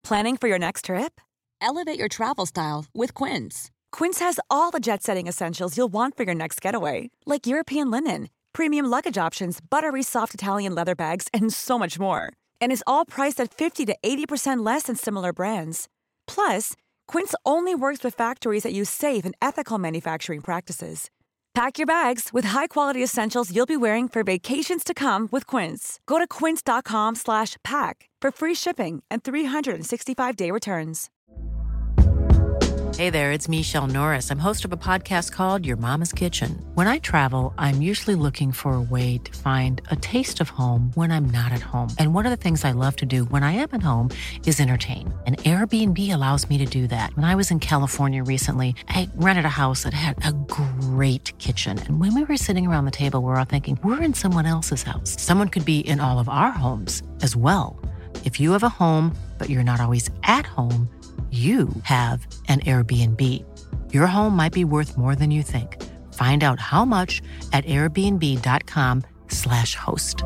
Planning for your next trip? Elevate your travel style with Quince. Quince has all the jet-setting essentials you'll want for your next getaway, like European linen, premium luggage options, buttery soft Italian leather bags, and so much more. And is all priced at 50 to 80% less than similar brands. Plus, Quince only works with factories that use safe and ethical manufacturing practices. Pack your bags with high-quality essentials you'll be wearing for vacations to come with Quince. Go to quince.com/pack for free shipping and 365-day returns. Hey there, it's Michelle Norris. I'm host of a podcast called Your Mama's Kitchen. When I travel, I'm usually looking for a way to find a taste of home when I'm not at home. And one of the things I love to do when I am at home is entertain. And Airbnb allows me to do that. When I was in California recently, I rented a house that had a great kitchen. And when we were sitting around the table, we were all thinking, we're in someone else's house. Someone could be in all of our homes as well. If you have a home, but you're not always at home, you have an Airbnb. Your home might be worth more than you think. Find out how much at airbnb.com/host.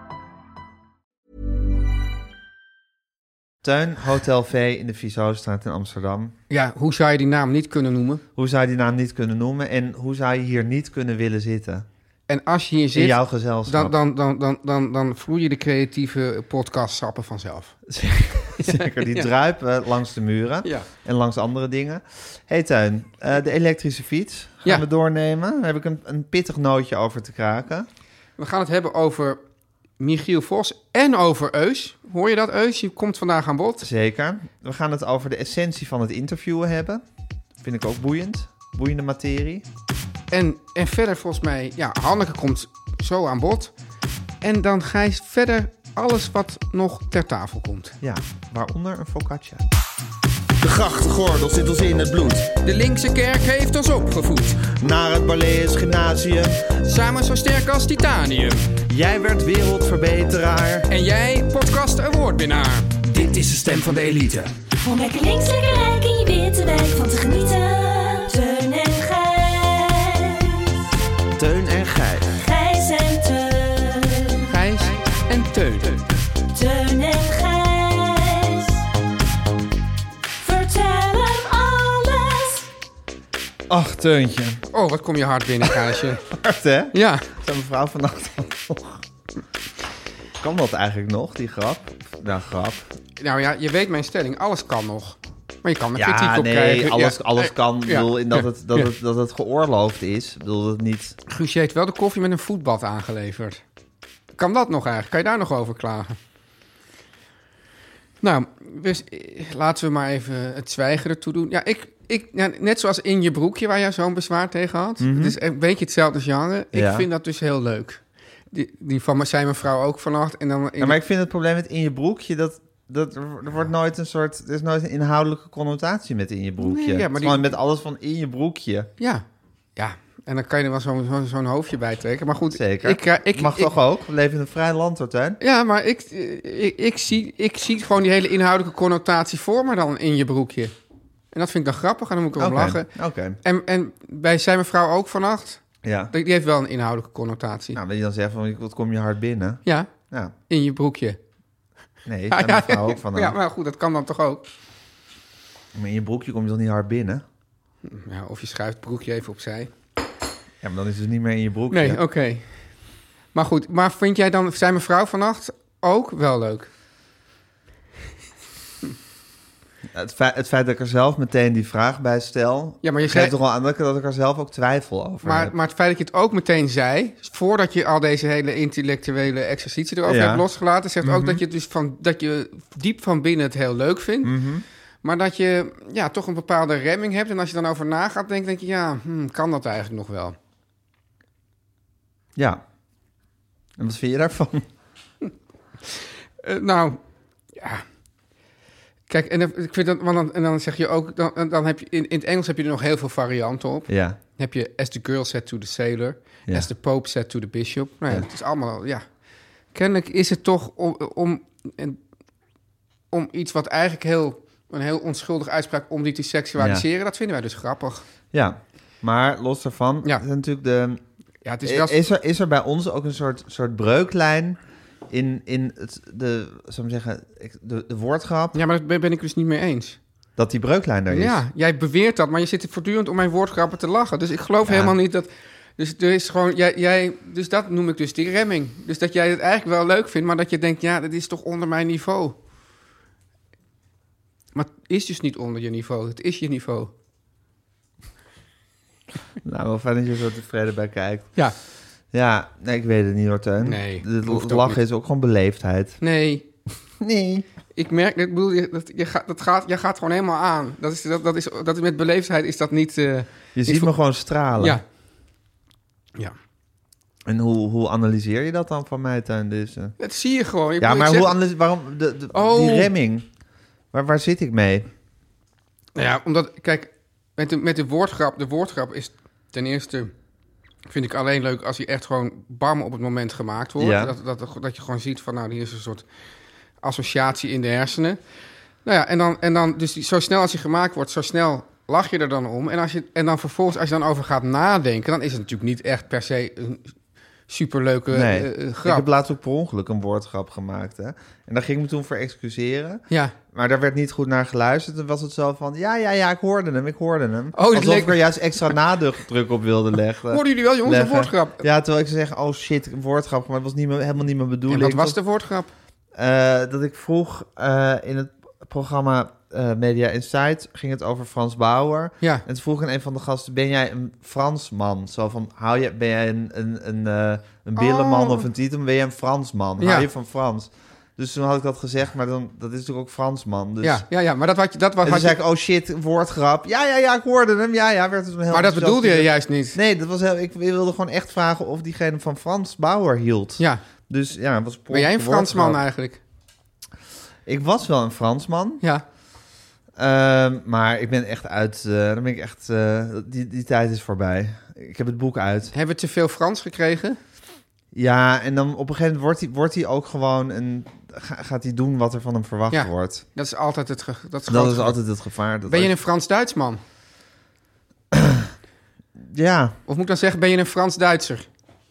Teun, Hotel V in de Vieshoofdstraat in Amsterdam. Ja, hoe zou je die naam niet kunnen noemen? Hoe zou je die naam niet kunnen noemen? En hoe zou je hier niet kunnen willen zitten? En als je hier zit, in jouw gezelschap. Dan vloeien de creatieve podcastsappen vanzelf. Zeker, die druipen langs de muren en langs andere dingen. Hey Teun, de elektrische fiets gaan we doornemen. Daar heb ik een pittig nootje over te kraken. We gaan het hebben over Michiel Vos en over Eus. Hoor je dat, Eus? Je komt vandaag aan bod. Zeker. We gaan het over de essentie van het interviewen hebben. Vind ik ook boeiend. Boeiende materie. En verder volgens mij, Hanneke komt zo aan bod. En dan ga je verder alles wat nog ter tafel komt. Ja, waaronder een focaccia. De grachtgordel zit ons in het bloed. De linkse kerk heeft ons opgevoed. Naar het Barlees Gymnasium. Samen zo sterk als titanium. Jij werd wereldverbeteraar. En jij podcast awardwinnaar. Dit is de stem van de elite. Om lekker links, lekker rijk in je witte wijk van te genieten. Teun en Gijs. Teun en Gijs. Gijs en Teun. Gijs en Teun. Teun en Gijs. Vertel hem alles. Ach, Teuntje. Oh, wat kom je hard binnen, Gijsje. Hard, hè? Ja. Zijn mevrouw vannacht nog. Kan dat eigenlijk nog, die grap? Nou, grap. Nou ja, je weet mijn stelling. Alles kan nog. Maar je kan er kritiek op krijgen. Alles kan. Ik bedoel, dat het geoorloofd is. Ik bedoel, dat niet... Guus, je heeft wel de koffie met een voetbad aangeleverd. Kan dat nog eigenlijk? Kan je daar nog over klagen? Nou, dus, laten we maar even het zwijgen ertoe doen. Ja, net zoals In je broekje, waar jij zo'n bezwaar tegen had. Het is een beetje hetzelfde genre. Ik vind dat dus heel leuk. Die van zijn mevrouw ook vannacht. En dan maar ik vind het probleem met In je broekje... er wordt nooit er is nooit een inhoudelijke connotatie met In je broekje. Nee, maar gewoon met alles van In je broekje. Ja. En dan kan je er wel zo'n hoofdje bij trekken. Maar goed, zeker. Mag toch ook? We leven in een vrij land, hoor, Teun. Ja, maar ik zie gewoon die hele inhoudelijke connotatie voor me dan In je broekje. En dat vind ik dan grappig en dan moet ik erom lachen. Okay. En bij zijn mevrouw ook vannacht. Ja. Die heeft wel een inhoudelijke connotatie. Nou, wil je dan zeggen van, wat kom je hard binnen? Ja. In je broekje. Nee, zijn mevrouw ook vannacht. Ja, maar goed, dat kan dan toch ook? Maar in je broekje kom je toch niet hard binnen? Ja, of je schuift het broekje even opzij. Ja, maar dan is het dus niet meer in je broekje. Nee, oké. Maar goed, maar vind jij dan zijn mevrouw vannacht ook wel leuk? Het feit dat ik er zelf meteen die vraag bij stel... Ja, maar je geeft toch wel aan dat ik er zelf ook twijfel over heb. Maar het feit dat je het ook meteen zei... voordat je al deze hele intellectuele exercitie erover hebt losgelaten... zegt ook dat je dus dat je diep van binnen het heel leuk vindt... maar dat je toch een bepaalde remming hebt... en als je dan over nagaat, denk je... kan dat eigenlijk nog wel? Ja. En wat vind je daarvan? Nou, ja... Kijk, en ik vind dat, en dan zeg je ook, dan heb je in het Engels heb je er nog heel veel varianten op. Ja. Dan heb je as the girl said to the sailor, as the pope said to the bishop. Nou ja, het is allemaal, kennelijk is het toch om iets wat eigenlijk een heel onschuldig uitspraak om die te seksualiseren. Ja. Dat vinden wij dus grappig. Ja, maar los daarvan, is natuurlijk is er bij ons ook een soort breuklijn zou ik zeggen, de woordgrap... Ja, maar daar ben ik dus niet mee eens. Dat die breuklijn daar is. Ja, jij beweert dat, maar je zit voortdurend om mijn woordgrappen te lachen. Dus ik geloof helemaal niet dat... Dus er is gewoon... Dus dat noem ik dus die remming. Dus dat jij het eigenlijk wel leuk vindt, maar dat je denkt... Ja, dat is toch onder mijn niveau. Maar het is dus niet onder je niveau. Het is je niveau. Nou, wel fijn dat je er zo tevreden bij kijkt. Ja. Ja, nee, ik weet het niet hoor, Teun. Nee. Het lachen is ook gewoon beleefdheid. Nee. Nee. Ik merk, ik bedoel, je gaat gewoon helemaal aan. Dat is met beleefdheid is dat niet... Je ziet me gewoon stralen. Ja. Ja. En hoe analyseer je dat dan van mij, Teun? Dus, Dat zie je gewoon. Waarom die remming? Waar zit ik mee? Nou ja, omdat, kijk, met de woordgrap... De woordgrap is ten eerste... Vind ik alleen leuk als hij echt gewoon bam op het moment gemaakt wordt. Ja. Dat je gewoon ziet van, nou, hier is een soort associatie in de hersenen. Nou ja, en dan dus zo snel als hij gemaakt wordt, zo snel lach je er dan om. En dan vervolgens, als je dan over gaat nadenken, dan is het natuurlijk niet echt per se een superleuke grap. Ik heb laatst ook per ongeluk een woordgrap gemaakt, hè. En daar ging ik me toen voor excuseren. Ja. Maar daar werd niet goed naar geluisterd. Dan was het zo van, ja, ik hoorde hem. Alsof ik er juist extra nadruk op wilde leggen. Hoorden jullie wel, jongens, een woordgrap? Ja, terwijl ik zeg, oh shit, een woordgrap. Maar het was helemaal niet mijn bedoeling. En wat was de woordgrap? Dat ik vroeg in het programma Media Insight ging het over Frans Bauer. Ja. En toen vroeg ik aan een van de gasten, ben jij een Fransman? Zo van, ben jij een billenman of een titel? Ben jij een Fransman? Ja. Hou je van Frans? Dus toen had ik dat gezegd, maar dat is natuurlijk ook Fransman. Dus... Ja, maar dat was... En toen zei ik, oh shit, woordgrap. Ja, ik hoorde hem. Ja, werd het een heel... Maar dat bedoelde je juist niet. Nee, ik wilde gewoon echt vragen of diegene van Frans Bauer hield. Ja. Dus ja, het was... Ben jij een Fransman eigenlijk? Ik was wel een Fransman. Ja. Maar ik ben echt uit... dan ben ik echt... die tijd is voorbij. Ik heb het boek uit. Hebben we te veel Frans gekregen? Ja, en dan op een gegeven moment wordt hij ook gewoon gaat hij doen wat er van hem verwacht wordt. Dat is altijd het gevaar. Ben je een Frans-Duitsman? Ja. Of moet ik dan zeggen, ben je een Frans-Duitser?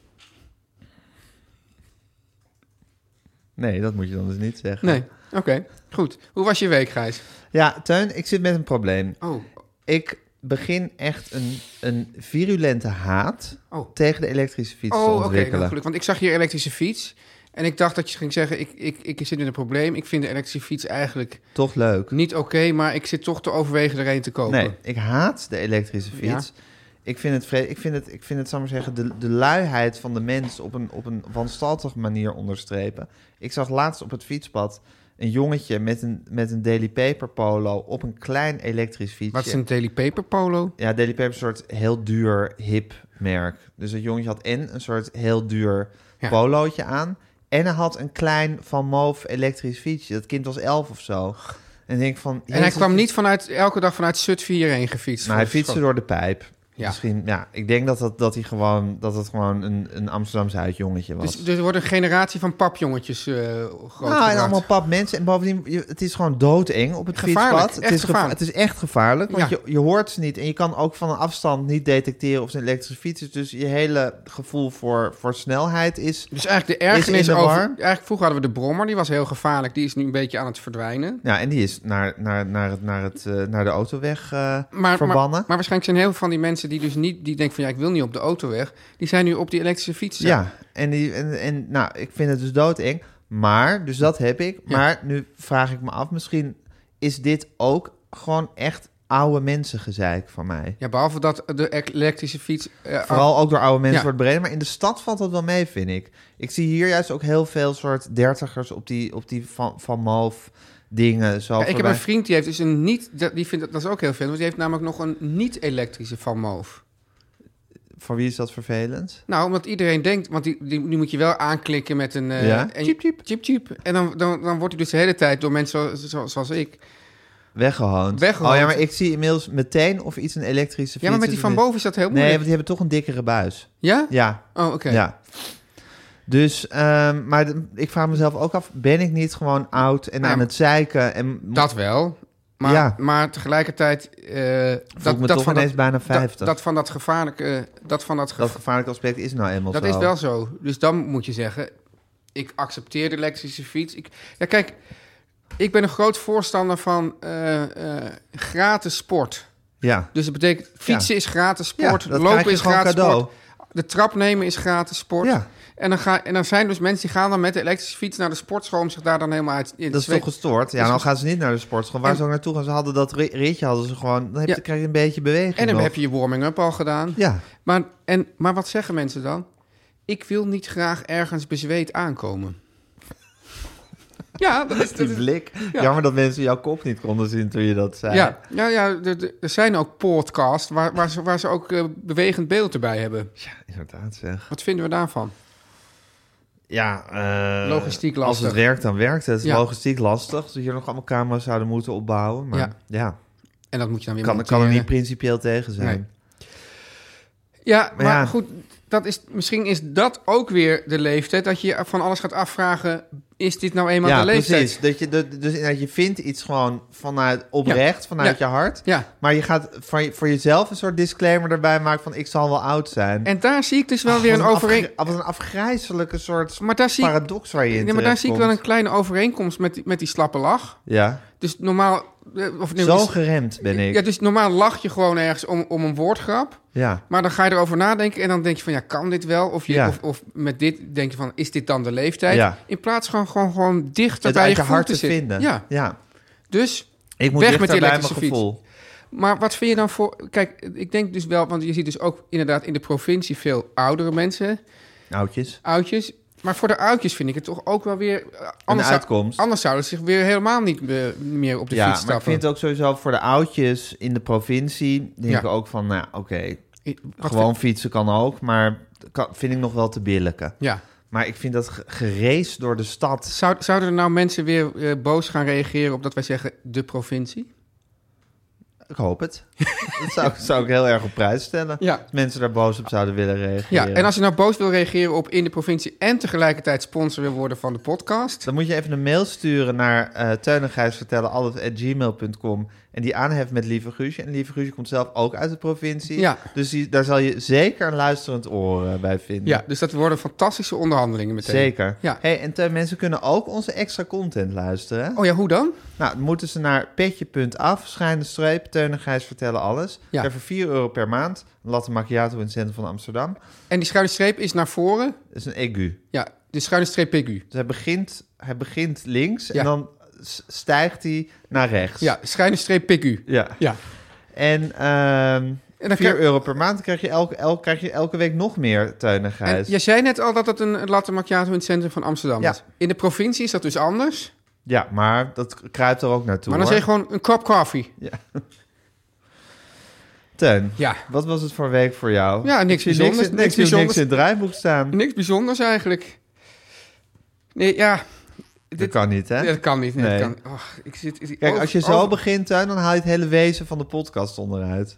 Nee, dat moet je dan dus niet zeggen. Nee, oké. Goed. Hoe was je week, Gijs? Ja, Teun, ik zit met een probleem. Oh. Ik begin echt een virulente haat tegen de elektrische fiets te ontwikkelen. Oké, gelukkig. Want ik zag hier elektrische fiets en ik dacht dat je ging zeggen, ik zit in een probleem. Ik vind de elektrische fiets eigenlijk... Toch leuk. Niet oké, maar ik zit toch te overwegen er een te kopen. Nee, ik haat de elektrische fiets. Ja. Ik vind het, zal maar zeggen, de luiheid van de mens op een wanstaltige manier onderstrepen. Ik zag laatst op het fietspad een jongetje met een Daily Paper polo op een klein elektrisch fietsje. Wat is een Daily Paper polo? Ja, Daily Paper is een soort heel duur hip merk. Dus het jongetje had en een soort heel duur polootje aan. En hij had een klein Van Moof elektrisch fietsje. Dat kind was 11 of zo. En, denk van, en hij kwam niet elke dag vanuit Zutphen hierheen gefietst? Maar hij fietste door de pijp. Ja. Misschien, ik denk dat het gewoon een Amsterdamse huidjongetje was. Dus er wordt een generatie van papjongetjes grootgebracht. En allemaal papmensen. En bovendien, het is gewoon doodeng op het fietspad. Het is echt gevaarlijk, want je hoort ze niet. En je kan ook van een afstand niet detecteren of het een elektrische fiets is. Dus je hele gevoel voor snelheid is... Dus eigenlijk de ergernis over... Eigenlijk vroeger hadden we de Brommer, die was heel gevaarlijk. Die is nu een beetje aan het verdwijnen. Ja, en die is naar de autoweg verbannen. Maar waarschijnlijk zijn heel veel van die mensen die denken van ik wil niet op de autoweg. Die zijn nu op die elektrische fietsen. Ja, en ik vind het dus doodeng. Maar, dus dat heb ik. Ja. Maar nu vraag ik me af, misschien is dit ook gewoon echt oude mensengezeik van mij. Ja, behalve dat de elektrische fiets... Vooral ook door oude mensen wordt breder. Maar in de stad valt dat wel mee, vind ik. Ik zie hier juist ook heel veel soort dertigers op die Van Moof... dingen. Zo ik heb een vriend die heeft dus die vindt dat is ook heel veel. Want die heeft namelijk nog een niet-elektrische Van Moof. Voor wie is dat vervelend? Nou, omdat iedereen denkt, want die moet je wel aanklikken met een chip. En dan wordt hij dus de hele tijd door mensen zoals ik weggehoond. Oh ja, maar ik zie inmiddels meteen of iets een elektrische fiets. Ja, maar met die van boven is dat heel moeilijk. Nee, want die hebben toch een dikkere buis. Ja? Ja. Oh, oké. Ja. Dus, maar ik vraag mezelf ook af, ben ik niet gewoon oud en aan het zeiken? Dat wel. Maar tegelijkertijd... voel ik me toch ineens bijna 50. Dat gevaarlijke aspect is nou eenmaal dat zo. is wel zo. Dus dan moet je zeggen... ik accepteer de elektrische fiets. Kijk, ik ben een groot voorstander van gratis sport. Ja. Dus dat betekent, fietsen is gratis sport, Ja, dat krijg lopen je is gewoon gratis cadeau. sport. De trap nemen is gratis sport. Ja. En dan zijn dus mensen die gaan dan met de elektrische fiets naar de sportschool om zich daar dan helemaal uit in te Dat is toch zweten. gestoord? Ja, dan gaan ze niet naar de sportschool. Waar En- ze ook naartoe gaan? Ze hadden dat ritje, hadden ze gewoon... Dan krijg je een beetje beweging En dan nog. heb je je warming-up al gedaan. Ja, Maar wat zeggen mensen dan? Ik wil niet graag ergens bezweet aankomen. Ja, dat is... die blik. Ja. Jammer dat mensen jouw kop niet konden zien toen je dat zei. Er zijn ook podcasts waar ze ook bewegend beeld erbij hebben. Ja, inderdaad zeg. Wat vinden we daarvan? Ja, Logistiek als lastig. het werkt, dan werkt het. Ja. Logistiek lastig. Dus hier nog allemaal camera's zouden moeten opbouwen. Maar ja, En dat moet je dan weer kan er monteren. niet principieel tegen zijn. Nee. Ja, maar ja. goed, misschien is dat ook weer de leeftijd... dat je van alles gaat afvragen... is dit nou eenmaal de leeftijd? Precies. Dus inderdaad, je vindt iets gewoon oprecht, vanuit je hart. Ja. Maar je gaat voor jezelf een soort disclaimer erbij maken van... ik zal wel oud zijn. En daar zie ik dus wel weer een overeenkomst... Wat een afgrijzelijke soort Maar daar zie ik, paradox waar je in maar daar zie ik wel een terechtkomt. kleine overeenkomst met die slappe lach. Ja, Dus normaal... zo geremd ben ik. Ja, dus normaal lach je gewoon ergens om een woordgrap. Ja. Maar dan ga je erover nadenken en dan denk je van... ja, kan dit wel? Of met dit denk je van, is dit dan de leeftijd? Ja. In plaats van gewoon dichter Het bij uit je je gevoel hart te te zitten. vinden. Ja, dus Ik moet weg dichter met die bij mijn elektrische fiets. gevoel. Maar wat vind je dan voor... Kijk, ik denk dus wel... want je ziet dus ook inderdaad in de provincie veel oudere mensen... oudjes. Maar voor de oudjes vind ik het toch ook wel weer... uitkomst. Anders zouden ze zich weer helemaal niet meer op de Ja, fiets stappen. maar ik vind het ook sowieso voor de oudjes in de provincie... denk ik ook van, nou oké, Wat gewoon fietsen kan ook... maar vind ik nog wel te billijken. Ja. Maar ik vind dat gerees door de stad... Zouden er nou mensen weer boos gaan reageren op dat wij zeggen de provincie? Ik hoop het. Dat zou ik heel erg op prijs stellen. Ja. Als mensen daar boos op zouden willen reageren. Ja, en als je nou boos wil reageren op in de provincie... en tegelijkertijd sponsor wil worden van de podcast... Dan moet je even een mail sturen naar Teun en Gijs vertellen alles@gmail.com en die aanheft met Lieve Guusje. En Lieve Guusje komt zelf ook uit de provincie. Ja. Dus daar zal je zeker een luisterend oor bij vinden. Ja, dus dat worden fantastische onderhandelingen meteen. Zeker. Ja. Hey, en Teun, mensen kunnen ook onze extra content luisteren. Oh ja, hoe dan? Nou, dan moeten ze naar petje.af, Teun en Gijs vertellen alles. Ja. Voor €4 per maand. Een latte macchiato in het centrum van Amsterdam. En die schuine streep is naar voren. Dat is een aigu. Ja, de schuine streep PQ. Dus hij begint links Ja. en dan stijgt hij naar rechts. Ja, schuine streep PQ. Ja. Ja. En dan €4 per maand krijg je elke week nog meer Teun en Gijs. En jij zei net al dat het een latte macchiato in het centrum van Amsterdam Ja. is. In de provincie is dat dus anders. Ja, maar dat kruipt er ook naartoe. Maar dan zeg je gewoon een kop koffie. Teun, Ja. wat was het voor week voor jou? Ja, niks Ik zie bijzonders. Niks in het draaiboek staan. Niks bijzonders eigenlijk. Nee, ja. Dat kan niet, hè? Ja, dat kan niet. Nee, Nee. dat kan. Kijk, als je zo begint, Teun, dan haal je het hele wezen van de podcast onderuit.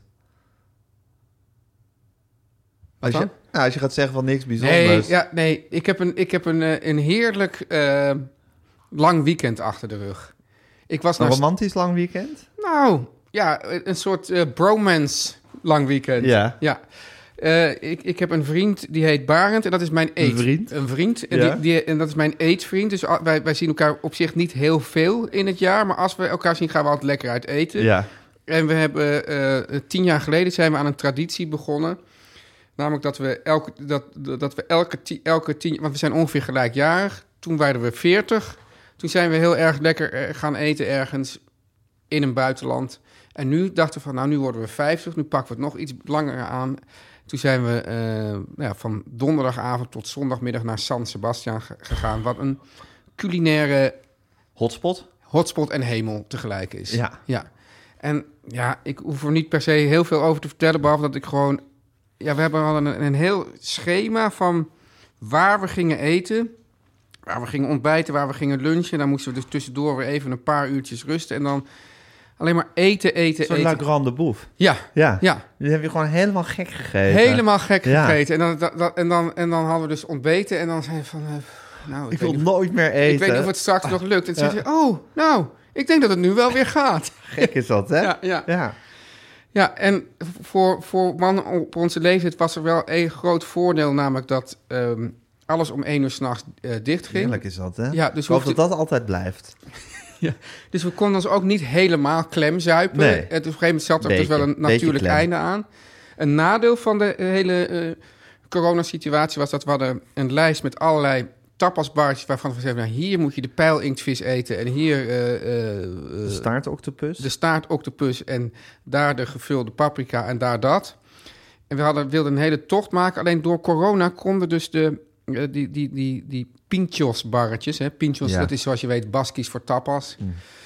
Als je gaat zeggen van niks bijzonders. Nee. Ik heb een heerlijk lang weekend achter de rug. Ik was Een romantisch lang weekend? Nou, ja, een soort bromance lang weekend. Ja. Ja. Ik heb een vriend, die heet Barend en dat is mijn eet. Een vriend. En, Ja. en dat is mijn eetvriend. Dus wij zien elkaar op zich niet heel veel in het jaar. Maar als we elkaar zien, gaan we altijd lekker uit eten. Ja. En we hebben 10 jaar geleden zijn we aan een traditie begonnen. Namelijk dat we elke 10... Want we zijn ongeveer gelijkjarig. Toen waren we 40. Toen zijn we heel erg lekker gaan eten ergens in een buitenland. En nu dachten we van, nu worden we 50. Nu pakken we het nog iets langer aan. Toen zijn we van donderdagavond tot zondagmiddag naar San Sebastian gegaan. Wat een culinaire hotspot en hemel tegelijk is. Ja. En ja, ik hoef er niet per se heel veel over te vertellen, behalve dat ik gewoon... Ja, we hadden een heel schema van waar we gingen eten, waar we gingen ontbijten, waar we gingen lunchen. Dan moesten we dus tussendoor weer even een paar uurtjes rusten en dan alleen maar eten. Zo'n La Grande Bouffe. Ja. Die heb je gewoon helemaal gek gegeten. Helemaal gek gegeten. En dan hadden we dus ontbeten en dan zei je van... ik wil nooit meer eten. Ik weet niet of het straks nog lukt. En toen zei je, ik denk dat het nu wel weer gaat. Gek is dat, hè? Ja. Ja, en voor mannen op onze leeftijd was er wel een groot voordeel, namelijk dat alles om 1 uur 's nachts dicht ging. Heerlijk is dat, hè? Ja, dus ik hoop dat dat altijd blijft. Dus we konden ons ook niet helemaal klemzuipen. Nee. En op een gegeven moment zat er dus Beetje, wel een natuurlijk klem. einde aan. Een nadeel van de hele coronasituatie was dat we hadden een lijst met allerlei tapasbarretjes waarvan we zeiden, nou, hier moet je de pijlinktvis eten en hier De staartoctopus. de staartoctopus en daar de gevulde paprika en daar dat. En we wilden een hele tocht maken. Alleen door corona konden dus die pinchos-barretjes. Hè? Pinchos, Ja. dat is zoals je weet Baskisch voor tapas.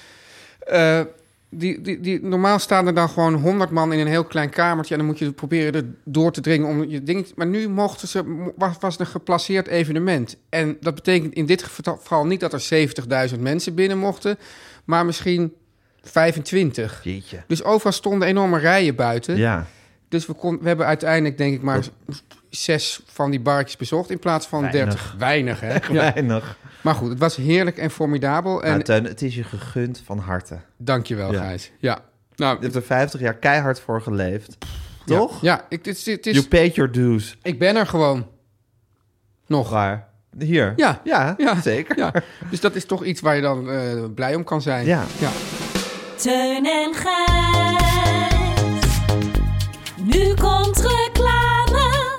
Die normaal staan er dan gewoon 100 man in een heel klein kamertje en dan moet je proberen er door te dringen om je ding. Maar nu was een geplaceerd evenement. En dat betekent in dit geval niet dat er 70.000 mensen binnen mochten, maar misschien 25. Jeetje. Dus overal stonden enorme rijen buiten. Ja. Dus we hebben uiteindelijk denk ik maar 6 van die barretjes bezocht in plaats van Weinig. 30. Weinig, hè? Ja. Weinig. Maar goed, het was heerlijk en formidabel. En Nou, Teun, het is je gegund van harte. dankjewel, Ja. Gijs. Ja. Nou, Je hebt er 50 jaar keihard voor geleefd. Toch? Ja, het is, You paid your dues. ik ben er gewoon. Nog. Waar? Hier? Ja. Ja, Ja. zeker. Ja. Dus dat is toch iets waar je dan blij om kan zijn. Ja. Ja. Teun en Gijs. Nu komt reclame.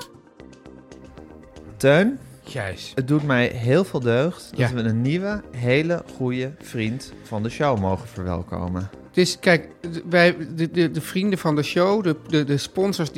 Teun, Gijs. het doet mij heel veel deugd Ja. dat we een nieuwe, hele goede vriend van de show mogen verwelkomen. Dus kijk, de vrienden van de show, de sponsors,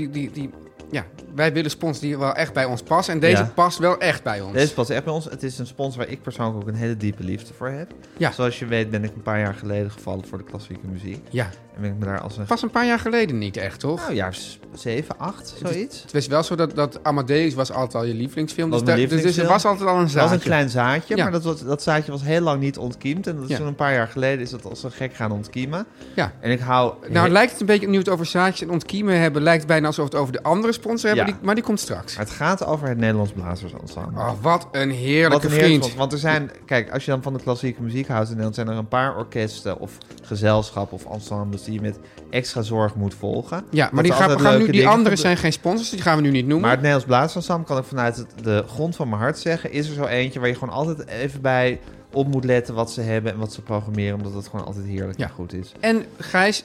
wij willen sponsors die wel echt bij ons passen. En deze Ja. past wel echt bij ons. Deze past echt bij ons. Het is een sponsor waar ik persoonlijk ook een hele diepe liefde voor heb. Ja. Zoals je weet ben ik een paar jaar geleden gevallen voor de klassieke muziek. Ja, En ben ik me daar als een... pas een paar jaar geleden niet echt, toch? Nou, jaar 7, 8, zoiets. Het was wel zo dat Amadeus was altijd al je lievelingsfilm. Was Dus, mijn dus er lievelingsfilm. was altijd al een Het zaadje. was een klein zaadje, Ja. maar dat zaadje was heel lang niet ontkiemd. En dat is Ja. toen een paar jaar geleden is dat als een gek gaan ontkiemen. Ja. En ik hou... Nou, lijkt het een beetje, nu we het over zaadjes en ontkiemen hebben, lijkt het bijna alsof we het over de andere sponsor hebben, Ja. maar die komt straks. Maar het gaat over het Nederlands Blazersensemble. Oh, wat een heerlijke Wat een vriend. heerlijk, want er zijn... Kijk, als je dan van de klassieke muziek houdt in Nederland, zijn er een paar orkesten of gezelschappen of ensembles die je met extra zorg moet volgen. Ja, maar Dat die er gaan, we altijd gaan nu, leuke die dingen anderen gebeuren. zijn geen sponsors, die gaan we nu niet noemen. Maar het Nederlands Blazersensemble kan ik vanuit de grond van mijn hart zeggen, is er zo eentje waar je gewoon altijd even bij op moet letten wat ze hebben en wat ze programmeren, omdat het gewoon altijd heerlijk Ja. en goed is. En Gijs,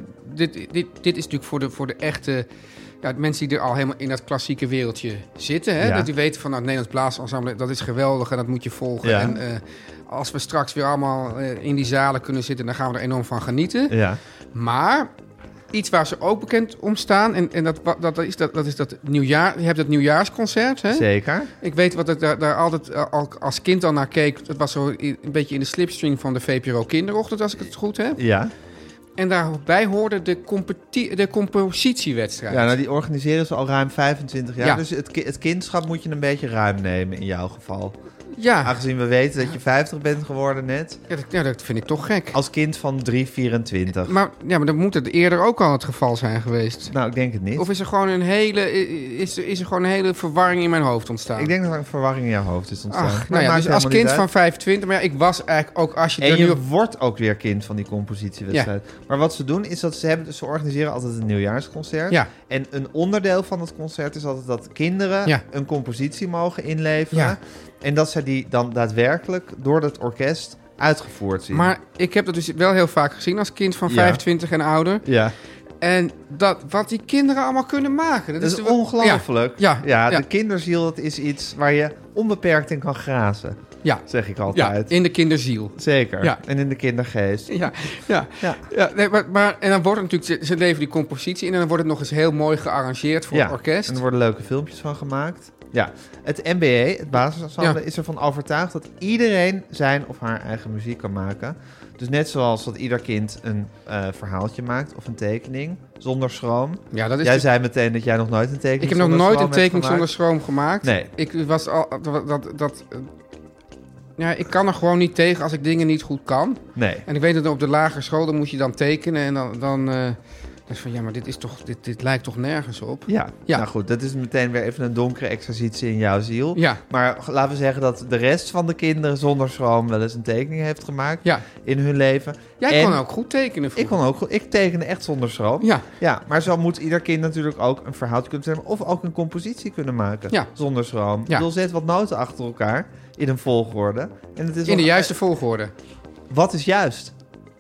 dit is natuurlijk voor de echte... Ja, mensen die er al helemaal in dat klassieke wereldje zitten. Hè? Ja. Dat die weten van het Nederlands Blaasensemble, dat is geweldig en dat moet je volgen. Ja. En als we straks weer allemaal in die zalen kunnen zitten, dan gaan we er enorm van genieten. Ja. Maar iets waar ze ook bekend om staan, en dat is dat nieuwjaar. Je hebt het nieuwjaarsconcert. Hè? Zeker. Ik weet wat ik daar altijd al als kind al naar keek. Het was zo een beetje in de slipstream van de VPRO Kinderochtend, als ik het goed heb. Ja. En daarbij hoorde de compositiewedstrijd. Ja, nou die organiseren ze al ruim 25 jaar. Ja. Dus het kindschap moet je een beetje ruim nemen in jouw geval. Ja. Aangezien we weten dat je 50 bent geworden net. Dat vind ik toch gek. Als kind van 3,24. Maar dan moet het eerder ook al het geval zijn geweest. Nou, ik denk het niet. Of is er gewoon is er gewoon een hele verwarring in mijn hoofd ontstaan? Ik denk dat er een verwarring in jouw hoofd is ontstaan. Ach, Maar nou ja, het dus maakt als helemaal kind niet van uit. 25, maar ja, ik was eigenlijk ook als je En er nu je op... wordt ook weer kind van die compositiewedstrijd. Maar wat ze doen is dat ze organiseren altijd een nieuwjaarsconcert. Ja. En een onderdeel van het concert is altijd dat kinderen Ja. een compositie mogen inleveren. Ja. En dat zij die dan daadwerkelijk door het orkest uitgevoerd zien. Maar ik heb dat dus wel heel vaak gezien als kind van Ja. 25 en ouder. Ja, En wat die kinderen allemaal kunnen maken. dat is toch- ongelooflijk. Ja. De kinderziel, dat is iets waar je onbeperkt in kan grazen. Ja, Zeg ik ja, altijd. in de kinderziel. Zeker. Ja. En in de kindergeest. Ja. Ja. Nee, maar en dan wordt het natuurlijk, ze leveren die compositie in en dan wordt het nog eens heel mooi gearrangeerd voor het orkest. En er worden leuke filmpjes van gemaakt. Ja, het MBE, het basisensemble, Ja. is ervan overtuigd dat iedereen zijn of haar eigen muziek kan maken. Dus net zoals dat ieder kind een verhaaltje maakt of een tekening zonder schroom. Ja, dat is Jij zei meteen dat jij nog nooit een tekening ik heb nog zonder nooit schroom een tekening hebt zonder gemaakt. schroom gemaakt. Nee. Ik was al ja, ik kan er gewoon niet tegen als ik dingen niet goed kan. Nee. En ik weet dat op de lagere school dan moet je dan tekenen en Dus van, ja, maar dit lijkt toch nergens op? Ja. Ja. Nou goed, dat is meteen weer even een donkere exercitie in jouw ziel. Ja. Maar laten we zeggen dat de rest van de kinderen zonder schroom wel eens een tekening heeft gemaakt in hun leven. Jij kon ook goed tekenen vroeger. Ik tekende echt zonder schroom. Ja, maar zo moet ieder kind natuurlijk ook een verhaaltje kunnen hebben of ook een compositie kunnen maken zonder schroom. Ja. Ik bedoel, zet wat noten achter elkaar in een volgorde. En het is in de juiste volgorde. Wat is juist?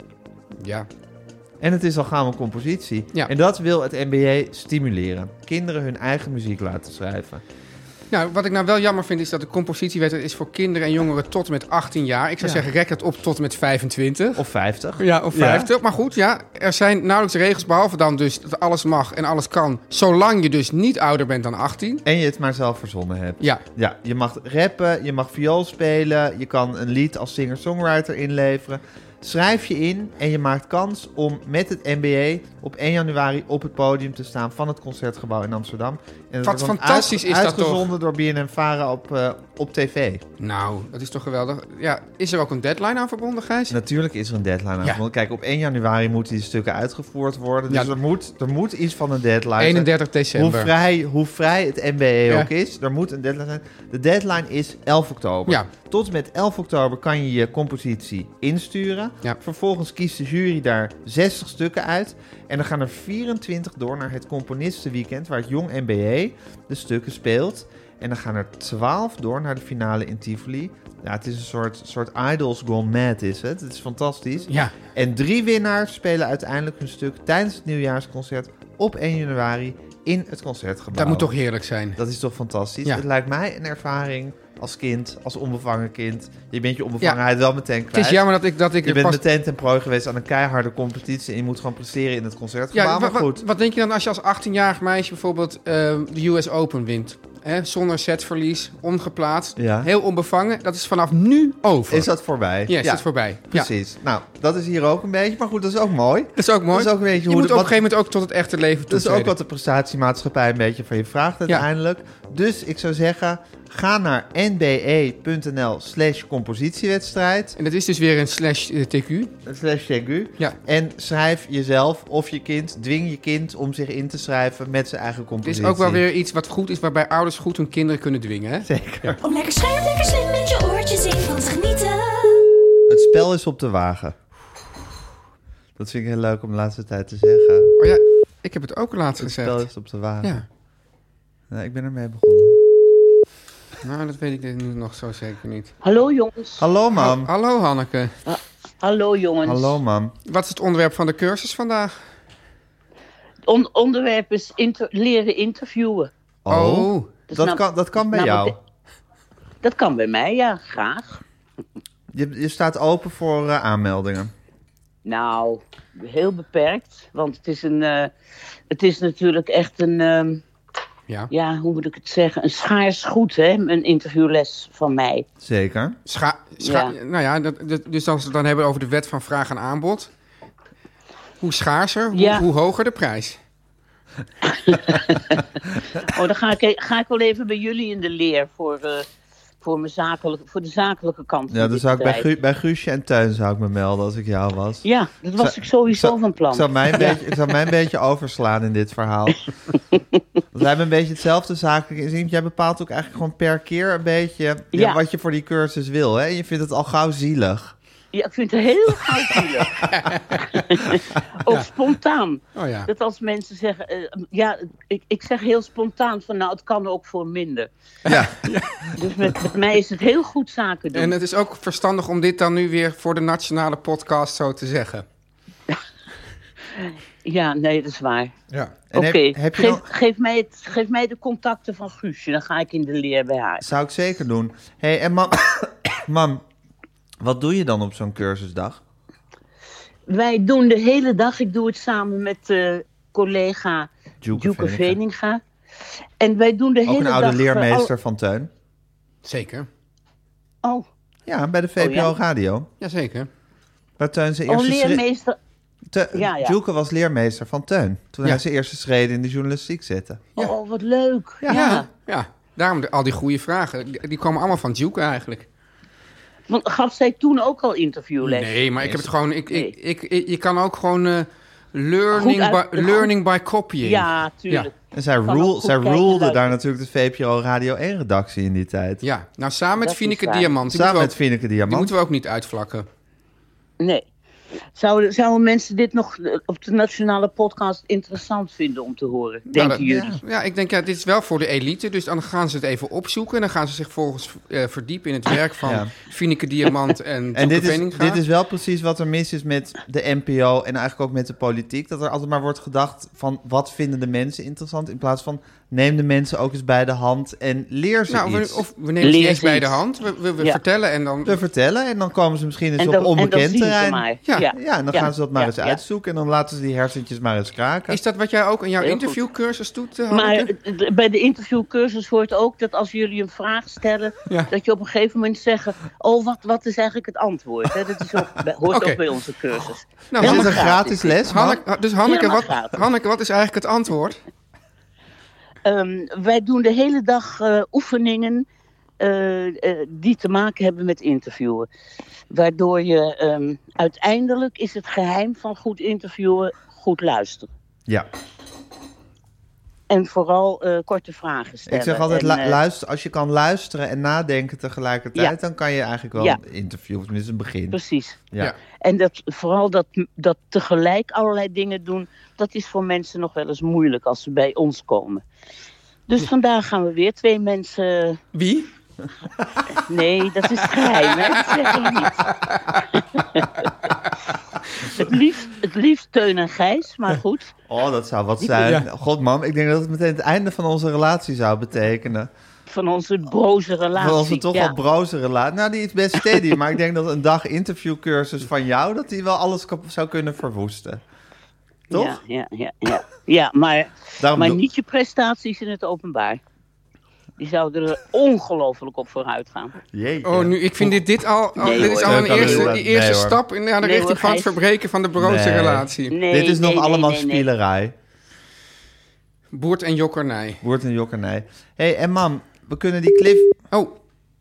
Ja. En het is al gauw een compositie. Ja. En dat wil het NBJ stimuleren. Kinderen hun eigen muziek laten schrijven. Nou, wat ik nou wel jammer vind is dat de compositiewet is voor kinderen en jongeren tot en met 18 jaar. Ik zou zeggen, rek het op tot en met 25. Of 50. Ja, of 50. Ja. Maar goed, er zijn nauwelijks regels, behalve dan dus dat alles mag en alles kan, zolang je dus niet ouder bent dan 18. En je het maar zelf verzonnen hebt. Ja. Ja, je mag rappen, je mag viool spelen, je kan een lied als singer-songwriter inleveren. Schrijf je in en je maakt kans om met het NBJ op 1 januari op het podium te staan van het Concertgebouw in Amsterdam. En wat fantastisch is dat toch? Uitgezonden door BNN-Vara op tv. Nou, dat is toch geweldig. Ja, is er ook een deadline aan verbonden, Gijs? Natuurlijk is er een deadline aan verbonden. Kijk, op 1 januari moeten die stukken uitgevoerd worden. Dus er moet iets van een deadline 31 december. Hoe vrij het NBJ ook is, er moet een deadline zijn. De deadline is 11 oktober. Ja. Tot en met 11 oktober kan je je compositie insturen. Ja. Vervolgens kiest de jury daar 60 stukken uit. En dan gaan er 24 door naar het componistenweekend, waar het Jong NBJ de stukken speelt. En dan gaan er 12 door naar de finale in Tivoli. Ja, het is een soort Idols Gone Mad is het. Het is fantastisch. Ja. En 3 winnaars spelen uiteindelijk hun stuk tijdens het nieuwjaarsconcert op 1 januari in het Concertgebouw. Dat moet toch heerlijk zijn? Dat is toch fantastisch? Ja. Het lijkt mij een ervaring als kind, als onbevangen kind. Je bent je onbevangenheid wel meteen kwijt. Het is jammer dat ik je bent meteen ten prooi geweest aan een keiharde competitie en je moet gewoon presteren in het Concertgebouw. Maar goed. Wat denk je dan als je als 18-jarig meisje bijvoorbeeld de US Open wint? Zonder setverlies, ongeplaatst, heel onbevangen. Dat is vanaf nu over. Is dat voorbij? Ja, is dat voorbij. Precies. Ja. Nou, dat is hier ook een beetje. Maar goed, dat is ook mooi. Dat is ook mooi. Dat is ook een beetje je moet op een gegeven moment ook tot het echte leven toetreden. Dat is ook wat de prestatiemaatschappij een beetje van je vraagt uiteindelijk. Dus ik zou zeggen, ga naar nbe.nl/compositiewedstrijd. En dat is dus weer een /TQ. /TQ. Ja. En schrijf jezelf of je kind, dwing je kind om zich in te schrijven met zijn eigen compositie. Het is ook wel weer iets wat goed is, waarbij ouders goed hun kinderen kunnen dwingen. Hè? Zeker. Ja. Om lekker scherp, lekker slim met je oortjes in van te genieten. Het spel is op de wagen. Dat vind ik heel leuk om de laatste tijd te zeggen. Oh ja, ik heb het ook laatst gezegd. Het spel is op de wagen. Ja. Nou, ik ben ermee begonnen. Nou, dat weet ik nu nog zo zeker niet. Hallo jongens. Hallo mam. Hallo Hanneke. Hallo jongens. Hallo mam. Wat is het onderwerp van de cursus vandaag? Onderwerp is leren interviewen. Oh, Dus dat kan bij jou. Dat kan bij mij, ja, graag. Je staat open voor aanmeldingen. Nou, heel beperkt. Want het is natuurlijk echt een... Ja, hoe moet ik het zeggen? Een schaars goed, hè? Een interviewles van mij. Zeker. Nou ja, dus als we het dan hebben over de wet van vraag en aanbod. Hoe schaarser, hoe hoger de prijs. Dan ga ik wel even bij jullie in de leer voor de zakelijke kant. Ja, dan zou ik bij Guusje en Teun zou ik me melden als ik jou was. Ja, dat was ik sowieso van plan. Ik zou mij een beetje overslaan in dit verhaal. Want wij hebben een beetje hetzelfde zakelijke inzien. Jij bepaalt ook eigenlijk gewoon per keer een beetje wat je voor die cursus wil. Hè? Je vindt het al gauw zielig. Ja, ik vind het heel gauw zielig. Ook spontaan. Oh ja. Dat als mensen zeggen... ik zeg heel spontaan van nou, het kan ook voor minder. Ja. Dus met mij is het heel goed zaken doen. En het is ook verstandig om dit dan nu weer voor de nationale podcast zo te zeggen. Ja, nee, dat is waar. Ja. Oké, geef mij de contacten van Guusje. Dan ga ik in de leer bij haar. Zou ik zeker doen. Hey, en mam, wat doe je dan op zo'n cursusdag? Wij doen de hele dag. Ik doe het samen met collega Djoeke Veninga. En wij doen de hele dag... Ook een oude leermeester van Teun. Zeker. Oh. Ja, bij de VPRO Radio. Jazeker. Bij Teun zijn eerste leermeester... Djoeke was leermeester van Teun. Toen hij zijn eerste schreden in de journalistiek zette. Ja. Oh, wat leuk. Ja. Daarom al die goede vragen. Die komen allemaal van Djoeke eigenlijk. Want gaf zij toen ook al interviewles? Nee, maar ik heb het gewoon... Je kan ook gewoon learning by copying. Ja, tuurlijk. Ja. En zij rulede daar natuurlijk de VPRO Radio 1-redactie in die tijd. Ja, nou samen met Dat is Fieneke waar. Diamant. Fieneke Diamant. Die moeten we ook niet uitvlakken. Nee. Zouden mensen dit nog op de nationale podcast interessant vinden om te horen? Denken jullie? Ja, ik denk, dit is wel voor de elite. Dus dan gaan ze het even opzoeken. En dan gaan ze zich volgens verdiepen in het werk van Fieneke Diamant en dit is wel precies wat er mis is met de NPO en eigenlijk ook met de politiek. Dat er altijd maar wordt gedacht van wat vinden de mensen interessant. In plaats van neem de mensen ook eens bij de hand en leer ze iets. We nemen ze niet eens bij de hand. We vertellen en dan... We vertellen en dan komen ze misschien eens op onbekend terrein. Ja, en dan gaan ze dat maar eens uitzoeken en dan laten ze die hersentjes maar eens kraken. Is dat wat jij ook in jouw interviewcursus doet, Maar bij de interviewcursus hoort ook dat als jullie een vraag stellen, dat je op een gegeven moment zegt, wat is eigenlijk het antwoord? Hè? Dat is hoort ook bij onze cursus. Nou, is dit een gratis les? Hanneke, wat is eigenlijk het antwoord? Wij doen de hele dag oefeningen die te maken hebben met interviewen. Waardoor je uiteindelijk is het geheim van goed interviewen goed luisteren. Ja. En vooral korte vragen stellen. Ik zeg altijd, luister, als je kan luisteren en nadenken tegelijkertijd, dan kan je eigenlijk wel een interview, of tenminste een begin. Precies. Ja. En vooral dat tegelijk allerlei dingen doen, dat is voor mensen nog wel eens moeilijk als ze bij ons komen. Dus vandaag gaan we weer 2 mensen... Wie? Nee, dat is geheim, hè? Dat zeggen we niet. Het liefst Teun en Gijs, maar goed. Oh, dat zou wat zijn. Ja. God, mam, ik denk dat het meteen het einde van onze relatie zou betekenen. Van onze broze relatie. Van onze toch wel broze relatie. Nou, die is best steady, maar ik denk dat een dag interviewcursus van jou, dat die wel alles zou kunnen verwoesten. Toch? Ja, maar niet je prestaties in het openbaar. Die zouden er ongelooflijk op vooruit gaan. Jeetje. Oh, nu, ik vind dit is al een eerste stap in de richting van het verbreken van de broze relatie. Dit is nog allemaal spielerij. Boert en jokkernij. Hey, en mam, we kunnen die cliff... Oh.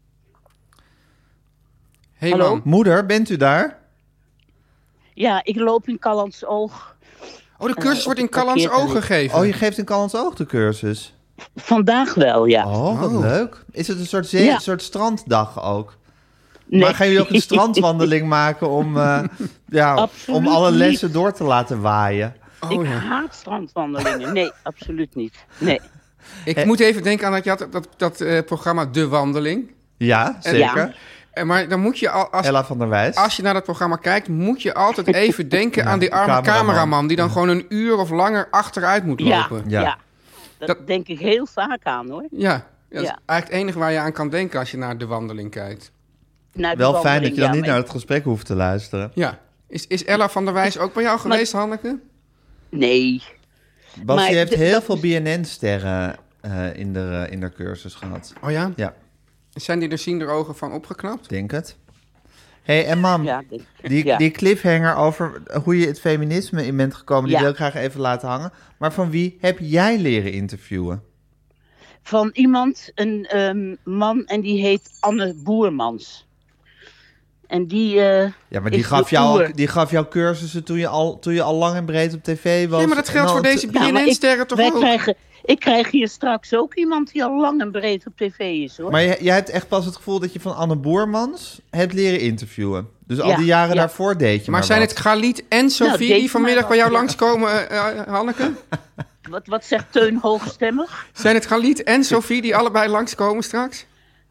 Hey, hallo? mam. Moeder, bent u daar? Ja, ik loop in Callantsoog. Oh, de cursus wordt in Callantsoog gegeven. Oh, je geeft in Callantsoog de cursus? Vandaag wel, ja. Oh, wat leuk. Is het een soort stranddag ook? Nee. Maar gaan jullie ook een strandwandeling maken om alle lessen door te laten waaien? Ik haat strandwandelingen. Nee, absoluut niet. Nee. Ik moet even denken aan dat programma De Wandeling. Ja, zeker. Maar dan moet je Ella van der Wijs. Als je naar dat programma kijkt, moet je altijd even denken aan die arme cameraman die dan gewoon een uur of langer achteruit moet lopen. Ja. Dat denk ik heel vaak aan, hoor. Ja, dat is eigenlijk het enige waar je aan kan denken als je naar De Wandeling kijkt. Wel fijn dat je dan niet naar het gesprek hoeft te luisteren. Ja. Is Ella van der Wijs ook bij jou geweest, Hanneke? Nee. Bas, je hebt heel veel BNN-sterren in de cursus gehad. Oh ja? Ja. Zijn die er zien de ogen van opgeknapt? Denk het. Hey, en mam, die cliffhanger over hoe je het feminisme in bent gekomen, die wil ik graag even laten hangen. Maar van wie heb jij leren interviewen? Van iemand, een man, en die heet Anne Boermans. En die maar die gaf jou cursussen toen je al lang en breed op tv was. Ja, maar dat geldt voor deze BNN-sterren toch ook? Ik krijg hier straks ook iemand die al lang en breed op tv is, hoor. Maar jij hebt echt pas het gevoel dat je van Anne Boermans hebt leren interviewen. Dus al die jaren daarvoor deed je maar zijn wat. Het Galit en Sophie die vanmiddag bij jou langskomen, Hanneke? Wat zegt Teun hoogstemmig? Zijn het Galit en Sophie die allebei langskomen straks?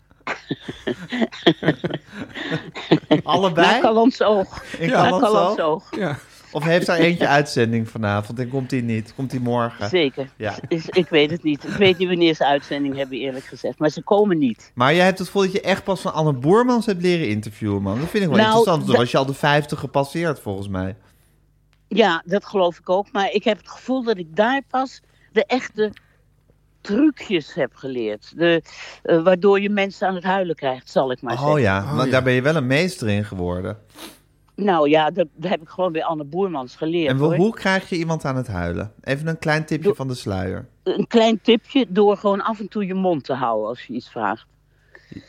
Allebei? Naar Callantsoog. In Callantsoog? Ja. Of heeft daar eentje uitzending vanavond en komt die niet? Komt die morgen? Zeker. Ja. Ik weet het niet. Ik weet niet wanneer ze uitzending hebben, eerlijk gezegd. Maar ze komen niet. Maar jij hebt het gevoel dat je echt pas van Anne Boermans hebt leren interviewen, man. Dat vind ik wel interessant. Toen was je al de 50 gepasseerd, volgens mij. Ja, dat geloof ik ook. Maar ik heb het gevoel dat ik daar pas de echte trucjes heb geleerd. Waardoor je mensen aan het huilen krijgt, zal ik maar zeggen. Oh ja, want daar ben je wel een meester in geworden. Nou ja, dat heb ik gewoon bij Anne Boermans geleerd. En hoe krijg je iemand aan het huilen? Even een klein tipje van de sluier. Een klein tipje door gewoon af en toe je mond te houden als je iets vraagt.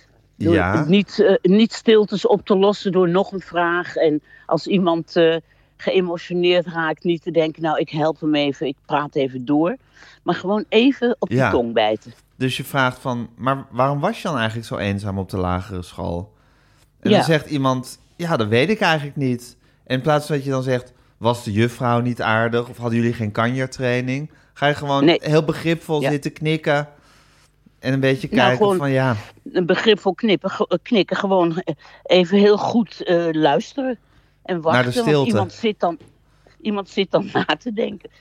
Door niet stiltes op te lossen door nog een vraag. En als iemand geëmotioneerd raakt, niet te denken, nou, ik help hem even, ik praat even door. Maar gewoon even op de tong bijten. Dus je vraagt van, maar waarom was je dan eigenlijk zo eenzaam op de lagere school? En dan zegt iemand, ja, dat weet ik eigenlijk niet. En in plaats van dat je dan zegt, was de juffrouw niet aardig? Of hadden jullie geen kanjertraining? Ga je gewoon heel begripvol zitten knikken en een beetje kijken van een begripvol knikken, gewoon even heel goed luisteren en wachten. Naar de stilte. Want iemand zit dan na te denken.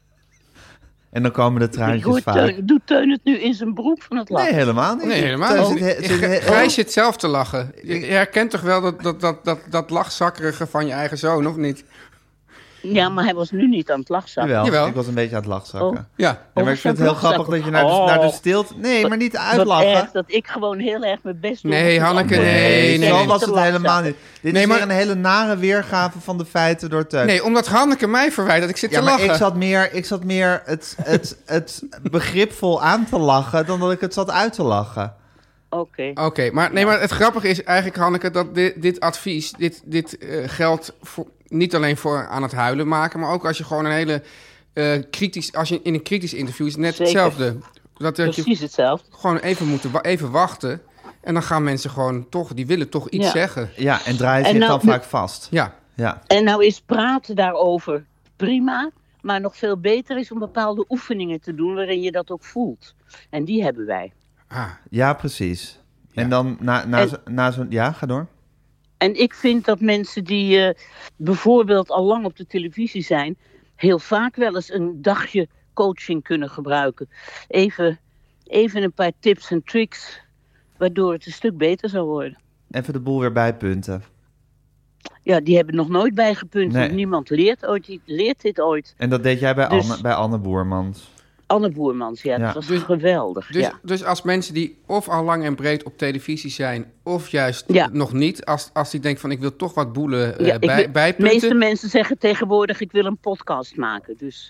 En dan komen de traantjes vaak. Doet Teun het nu in zijn broek van het lachen? Nee, helemaal niet. Gijs zit zelf te lachen. Je herkent toch wel dat lachzakkerige van je eigen zoon, of niet? Ja, maar hij was nu niet aan het lachzakken. Jawel. Ik was een beetje aan het lachzakken. Oh. Ja. Maar ik vind het heel grappig dat je naar de stilte... Nee, maar niet uitlachen. Wat erg, dat ik gewoon heel erg mijn best doe. Nee, Hanneke, nee. Zo was het helemaal niet. Dit is weer een hele nare weergave van de feiten door Teun. Nee, omdat Hanneke mij verwijt dat ik zit te lachen. Ik zat meer het begripvol aan te lachen dan dat ik het zat uit te lachen. Oké, maar het grappige is eigenlijk, Hanneke, dat dit advies, dit geldt voor, niet alleen voor aan het huilen maken, maar ook als je gewoon een hele als je in een kritisch interview is, net hetzelfde. Precies hetzelfde. Gewoon even wachten en dan gaan mensen gewoon die willen toch iets zeggen. Ja, en draaien zich dan vaak vast. Ja. En nou is praten daarover prima, maar nog veel beter is om bepaalde oefeningen te doen waarin je dat ook voelt. En die hebben wij. Ja, precies. Ja. En dan na zo'n... Ja, ga door. En ik vind dat mensen die bijvoorbeeld al lang op de televisie zijn, heel vaak wel eens een dagje coaching kunnen gebruiken. Even een paar tips en tricks, waardoor het een stuk beter zou worden. Even de boel weer bijpunten. Ja, die hebben nog nooit bijgepunt. Nee. Niemand leert dit ooit. En dat deed jij bij Anne Boermans. Anne Boermans, dat was geweldig. Dus als mensen die of al lang en breed op televisie zijn, of juist nog niet, als die denken van ik wil toch wat boelen bijpunten. De meeste mensen zeggen tegenwoordig ik wil een podcast maken. Dus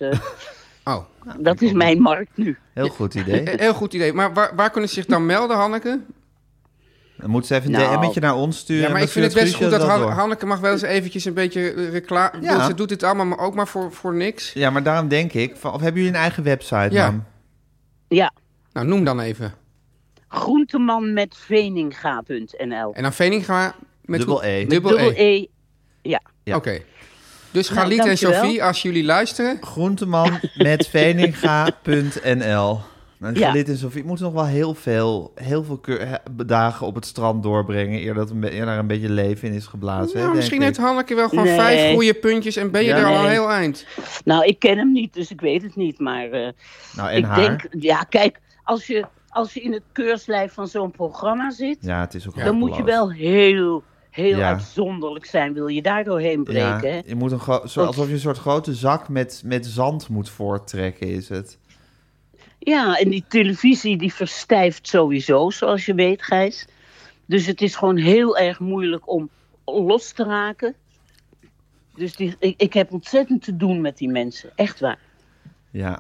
dat is mijn markt nu. Heel goed idee. Heel goed idee. Maar waar kunnen ze zich dan melden, Hanneke? Dan moeten ze even een DM'tje naar ons sturen. Ja, maar ik vind het best goed dat Hanneke mag wel eens eventjes een beetje reclame... Ja. Ze doet dit allemaal, maar ook maar voor niks. Ja, maar daarom denk ik... Of hebben jullie een eigen website, man? Ja. Nou, noem dan even. Groentemanmetveninga.nl. En dan Veninga met... Dubbel E. Ja. Oké. Dus Galit en Sophie, als jullie luisteren... Groentemanmetveninga.nl. Galit en Sophie moeten nog wel heel veel dagen op het strand doorbrengen eer daar een beetje leven in is geblazen. Nou, misschien heeft Hanneke wel gewoon 5 goede puntjes en ben je er al heel eind. Nou, ik ken hem niet, dus ik weet het niet. Maar denk, kijk, als je in het keurslijf van zo'n programma zit, het is ook dan moet je wel heel uitzonderlijk zijn. Wil je daar doorheen breken? Ja, hè? Je moet alsof je een soort grote zak met zand moet voorttrekken, is het. Ja, en die televisie die verstijft sowieso, zoals je weet, Gijs. Dus het is gewoon heel erg moeilijk om los te raken. Dus ik heb ontzettend te doen met die mensen. Echt waar. Ja.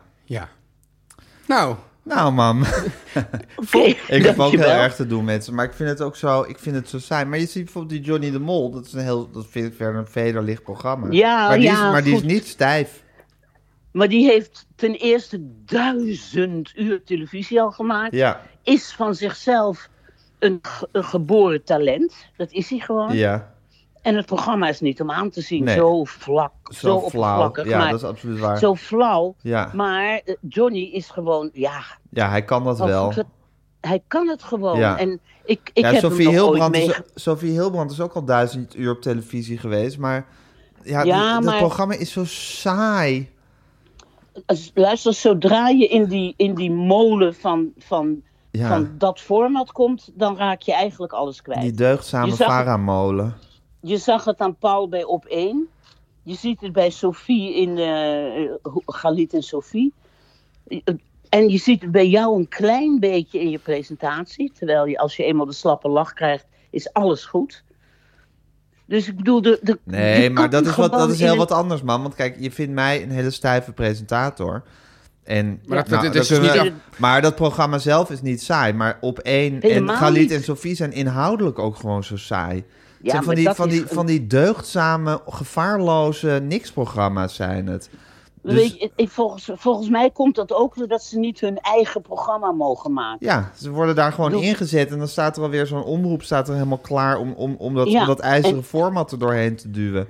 Nou, mam. Okay, ik heb ook heel erg te doen met ze. Maar ik vind het ook zo saai. Maar je ziet bijvoorbeeld die Johnny de Mol. Dat vind ik verder een vederlicht programma. Ja, maar die is niet stijf. Maar die heeft ten eerste 1000 uur televisie al gemaakt. Ja. Is van zichzelf een geboren talent. Dat is hij gewoon. Ja. En het programma is niet om aan te zien. Nee. Zo vlak. Zo oppervlakkig. Ja, dat is absoluut waar. Zo flauw. Ja. Maar Johnny is gewoon, Ja, hij kan dat wel. Hij kan het gewoon. Ja. En ik heb Sophie hem nog ooit mee... Sophie Hilbrand is ook al 1000 uur op televisie geweest. Maar dat programma is zo saai. Luister, zodra je in die molen van dat format komt, dan raak je eigenlijk alles kwijt. Die deugdzame Vara-molen. Je zag het aan Paul bij Op 1. Je ziet het bij Sophie in Galit en Sophie. En je ziet het bij jou een klein beetje in je presentatie. Terwijl als je eenmaal de slappe lach krijgt, is alles goed. Dus ik bedoel... Nee, maar dat is heel wat anders, man. Want kijk, je vindt mij een hele stijve presentator. Maar dat programma zelf is niet saai. Maar Op 1 en Galit en Sophie zijn inhoudelijk ook gewoon zo saai. Ja, van, maar dat is van die deugdzame, gevaarloze niks-programma's zijn het. Dus, Weet je, volgens mij komt dat ook doordat ze niet hun eigen programma mogen maken. ja, ze worden daar gewoon ingezet en dan staat er alweer zo'n omroep staat er helemaal klaar om dat ijzeren format er doorheen te duwen.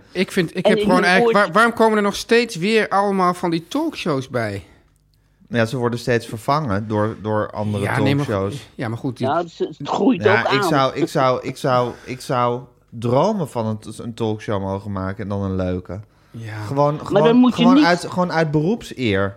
Waarom komen er nog steeds weer allemaal van die talkshows bij? Ja, ze worden steeds vervangen door andere talkshows. Maar goed. Het groeit ook aan. Ik zou dromen van een talkshow mogen maken en dan een leuke. Ja. Gewoon uit beroepseer.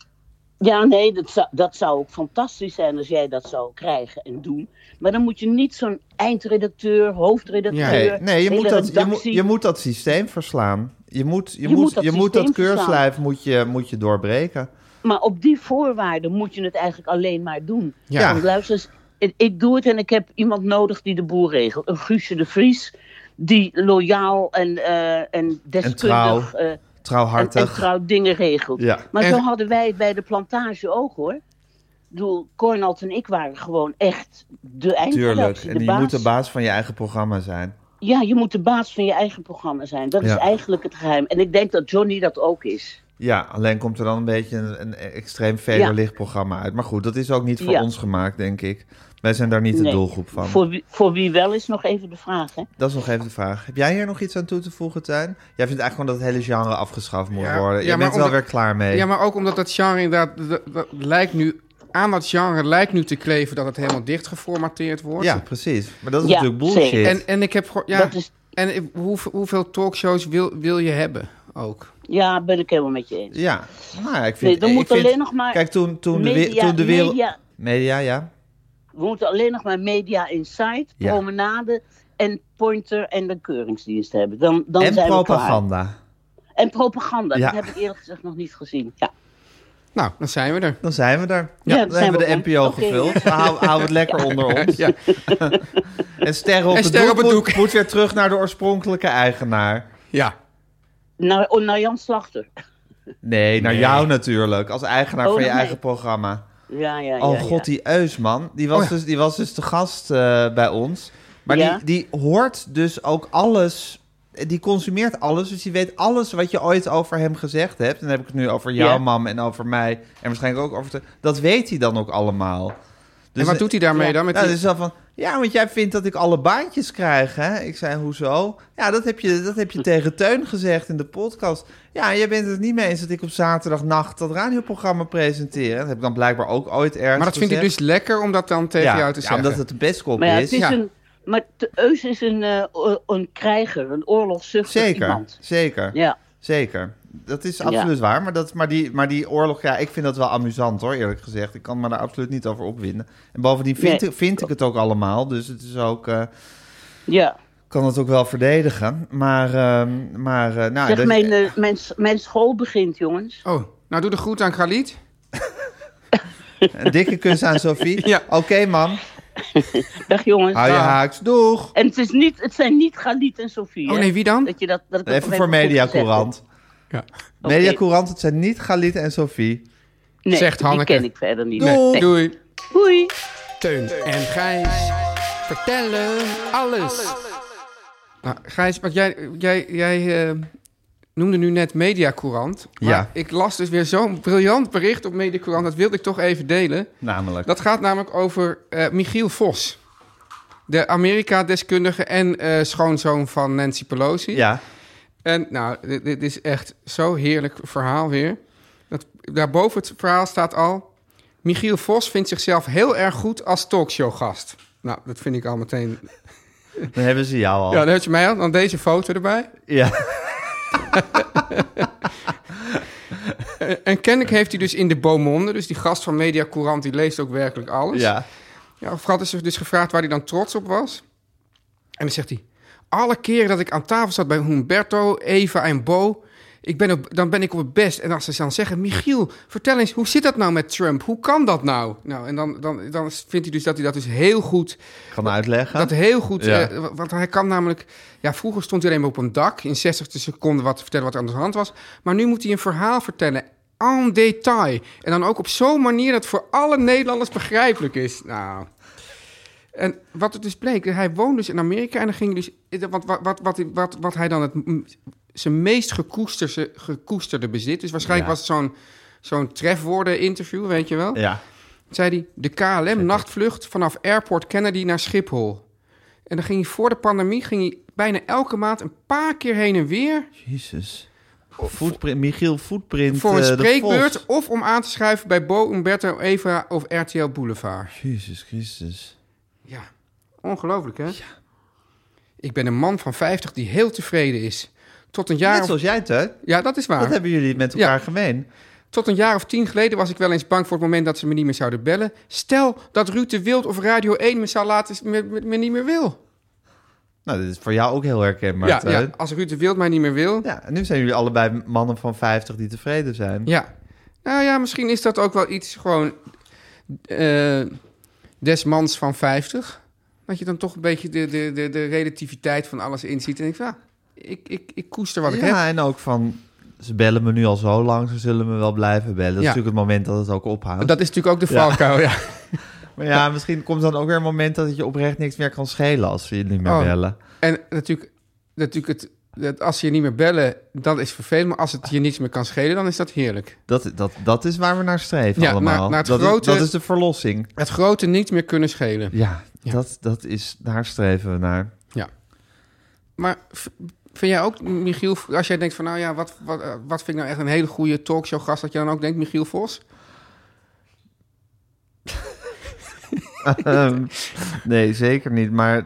Ja, nee, dat zou ook fantastisch zijn als jij dat zou krijgen en doen. Maar dan moet je niet zo'n eindredacteur, hoofdredacteur... Nee, je moet dat systeem verslaan. Je moet dat keurslijf moet je doorbreken. Maar op die voorwaarden moet je het eigenlijk alleen maar doen. Ja. Want luister eens, ik doe het en ik heb iemand nodig die de boel regelt. Een Guusje de Vries, die loyaal en deskundig... trouwhartig. En trouw dingen regelt. Ja. Maar zo hadden wij het bij de Plantage ook, hoor. Ik bedoel, Cornald en ik waren gewoon echt de eindredactie. Tuurlijk, en je moet de baas van je eigen programma zijn. Ja, je moet de baas van je eigen programma zijn. Dat is eigenlijk het geheim. En ik denk dat Johnny dat ook is. Ja, alleen komt er dan een beetje een extreem vederlicht programma uit. Maar goed, dat is ook niet voor ons gemaakt, denk ik. Wij zijn daar niet de doelgroep van. Voor wie wel is nog even de vraag, hè? Dat is nog even de vraag. Heb jij hier nog iets aan toe te voegen, Tuin? Jij vindt eigenlijk gewoon dat het hele genre afgeschaft moet worden. Je bent er wel weer klaar mee. Ja, maar ook omdat dat genre inderdaad... Dat lijkt nu... Aan dat genre lijkt nu te kleven dat het helemaal dicht geformateerd wordt. Ja, precies. Maar dat is natuurlijk bullshit. En ik heb... hoeveel talkshows wil je hebben ook? Ja, ben ik helemaal met je eens. Ja, nou, ik vind... dan moet alleen nog maar... Kijk, toen de wereld... Media, ja. We moeten alleen nog maar Media Insight, Promenade en Pointer en de Keuringsdienst hebben. Dan en zijn propaganda. We klaar. En propaganda, Ja. dat heb ik eerlijk gezegd nog niet gezien. Ja. Nou, dan zijn we er. Ja, dan hebben we de NPO gevuld. Dan houden we het lekker onder ons. Ja. En Sterren op het doek moet weer terug naar de oorspronkelijke eigenaar. Ja. Naar Jan Slachter. Nee, naar jou natuurlijk. Als eigenaar van je eigen programma. Ja. God, die Eus, man. Die was dus te gast bij ons. Maar die hoort dus ook alles... Die consumeert alles, dus die weet alles wat je ooit over hem gezegd hebt. En dan heb ik het nu over jouw mam en over mij. En waarschijnlijk ook over... Dat weet hij dan ook allemaal. Dus, en wat doet hij daarmee dan? Dus dan van... Ja, want jij vindt dat ik alle baantjes krijg, hè? Ik zei, hoezo? Ja, dat heb je tegen Teun gezegd in de podcast. Ja, jij bent het niet mee eens dat ik op zaterdagnacht dat radioprogramma presenteer. Dat heb ik dan blijkbaar ook ooit ergens Maar dat vindt hij dus lekker om dat dan tegen jou te zeggen? Ja, omdat het de bestkop is. Maar Eus is een krijger, een oorlogszuchtig iemand. Zeker. Ja. Zeker. Dat is absoluut waar. Maar die oorlog, ja, ik vind dat wel amusant hoor, eerlijk gezegd. Ik kan me daar absoluut niet over opwinden. En bovendien vind ik het ook allemaal. Dus het is ook... kan het ook wel verdedigen. Maar zeg, mijn school begint, jongens. Oh, nou doe de groet aan Khalid. Een dikke kus aan Sophie. Ja. Oké, mam. Dag jongens. Hou je haaks. Doeg. En het zijn niet Khalid en Sophie. Oh nee, wie dan? Dat even voor Mediacourant. Ja. Mediacourant, het zijn niet Khalid en Sophie. Nee, zegt Hanneke. Die ken ik verder niet. Doei. Doei. Doei. Teun en Gijs vertellen alles. Nou, Gijs, wat jij noemde nu net Mediacourant. Maar ik las dus weer zo'n briljant bericht op Mediacourant. Dat wilde ik toch even delen. Namelijk? Dat gaat namelijk over Michiel Vos. De Amerika-deskundige en schoonzoon van Nancy Pelosi. Ja. En nou, dit is echt zo'n heerlijk verhaal weer. Daarboven het verhaal staat al... Michiel Vos vindt zichzelf heel erg goed als talkshowgast. Nou, dat vind ik al meteen... Dan hebben ze jou al. Ja, dan heb je mij al. Dan deze foto erbij. Ja. En kennelijk heeft hij dus in de Beaumonde... dus die gast van Mediacourant, die leest ook werkelijk alles. Ja. Ja, of hadden ze dus gevraagd waar hij dan trots op was. En dan zegt hij... Alle keren dat ik aan tafel zat bij Humberto, Eva en Bo... dan ben ik op het best. En als ze dan zeggen... Michiel, vertel eens, hoe zit dat nou met Trump? Hoe kan dat nou? Nou, en dan vindt hij dus dat hij dat dus heel goed... Kan uitleggen. Dat heel goed... want hij kan namelijk... Ja, vroeger stond hij alleen maar op een dak... in 60 seconden wat te vertellen wat er aan de hand was. Maar nu moet hij een verhaal vertellen... en detail. En dan ook op zo'n manier dat voor alle Nederlanders begrijpelijk is. Nou... En wat het dus bleek, hij woonde dus in Amerika en dan ging hij dus... Wat hij dan zijn meest gekoesterde bezit... dus waarschijnlijk was het zo'n trefwoorden-interview, weet je wel... Ja. zei hij, de KLM-nachtvlucht vanaf Airport Kennedy naar Schiphol. En dan ging hij voor de pandemie bijna elke maand een paar keer heen en weer... Jezus. Michiel Footprint. Voor een spreekbeurt of om aan te schuiven bij Bo, Umberto, Eva of RTL Boulevard. Jezus Christus. Ja, ongelooflijk hè? Ja. Ik ben een man van 50 die heel tevreden is. Tot een jaar Net zoals jij, Teun. Ja, dat is waar. Dat hebben jullie met elkaar gemeen. Tot een jaar of 10 geleden was ik wel eens bang voor het moment dat ze me niet meer zouden bellen. Stel dat Ruud de Wild of Radio 1 me zou laten me niet meer wil. Nou, dit is voor jou ook heel herkenbaar. Ja, als Ruud de Wild mij niet meer wil. Ja, en nu zijn jullie allebei mannen van 50 die tevreden zijn. Ja. Nou ja, misschien is dat ook wel iets gewoon des mans van 50. Dat je dan toch een beetje de relativiteit van alles inziet. En ik van, ik koester wat ik heb. Ja, en ook van, ze bellen me nu al zo lang, ze zullen me wel blijven bellen. Dat is natuurlijk het moment dat het ook ophoudt. Dat is natuurlijk ook de valkuil, ja. Maar ja, misschien komt dan ook weer een moment dat het je oprecht niks meer kan schelen als ze je niet meer bellen. En natuurlijk als ze je niet meer bellen, dat is vervelend. Maar als het je niets meer kan schelen, dan is dat heerlijk. Dat is waar we naar streven allemaal. Naar dat is de verlossing. Het grote niet meer kunnen schelen. Ja. Daar streven we naar. Ja. Maar vind jij ook, Michiel, als jij denkt van... nou ja, wat vind ik nou echt een hele goede talkshowgast... dat je dan ook denkt, Michiel Vos? Nee, zeker niet. Maar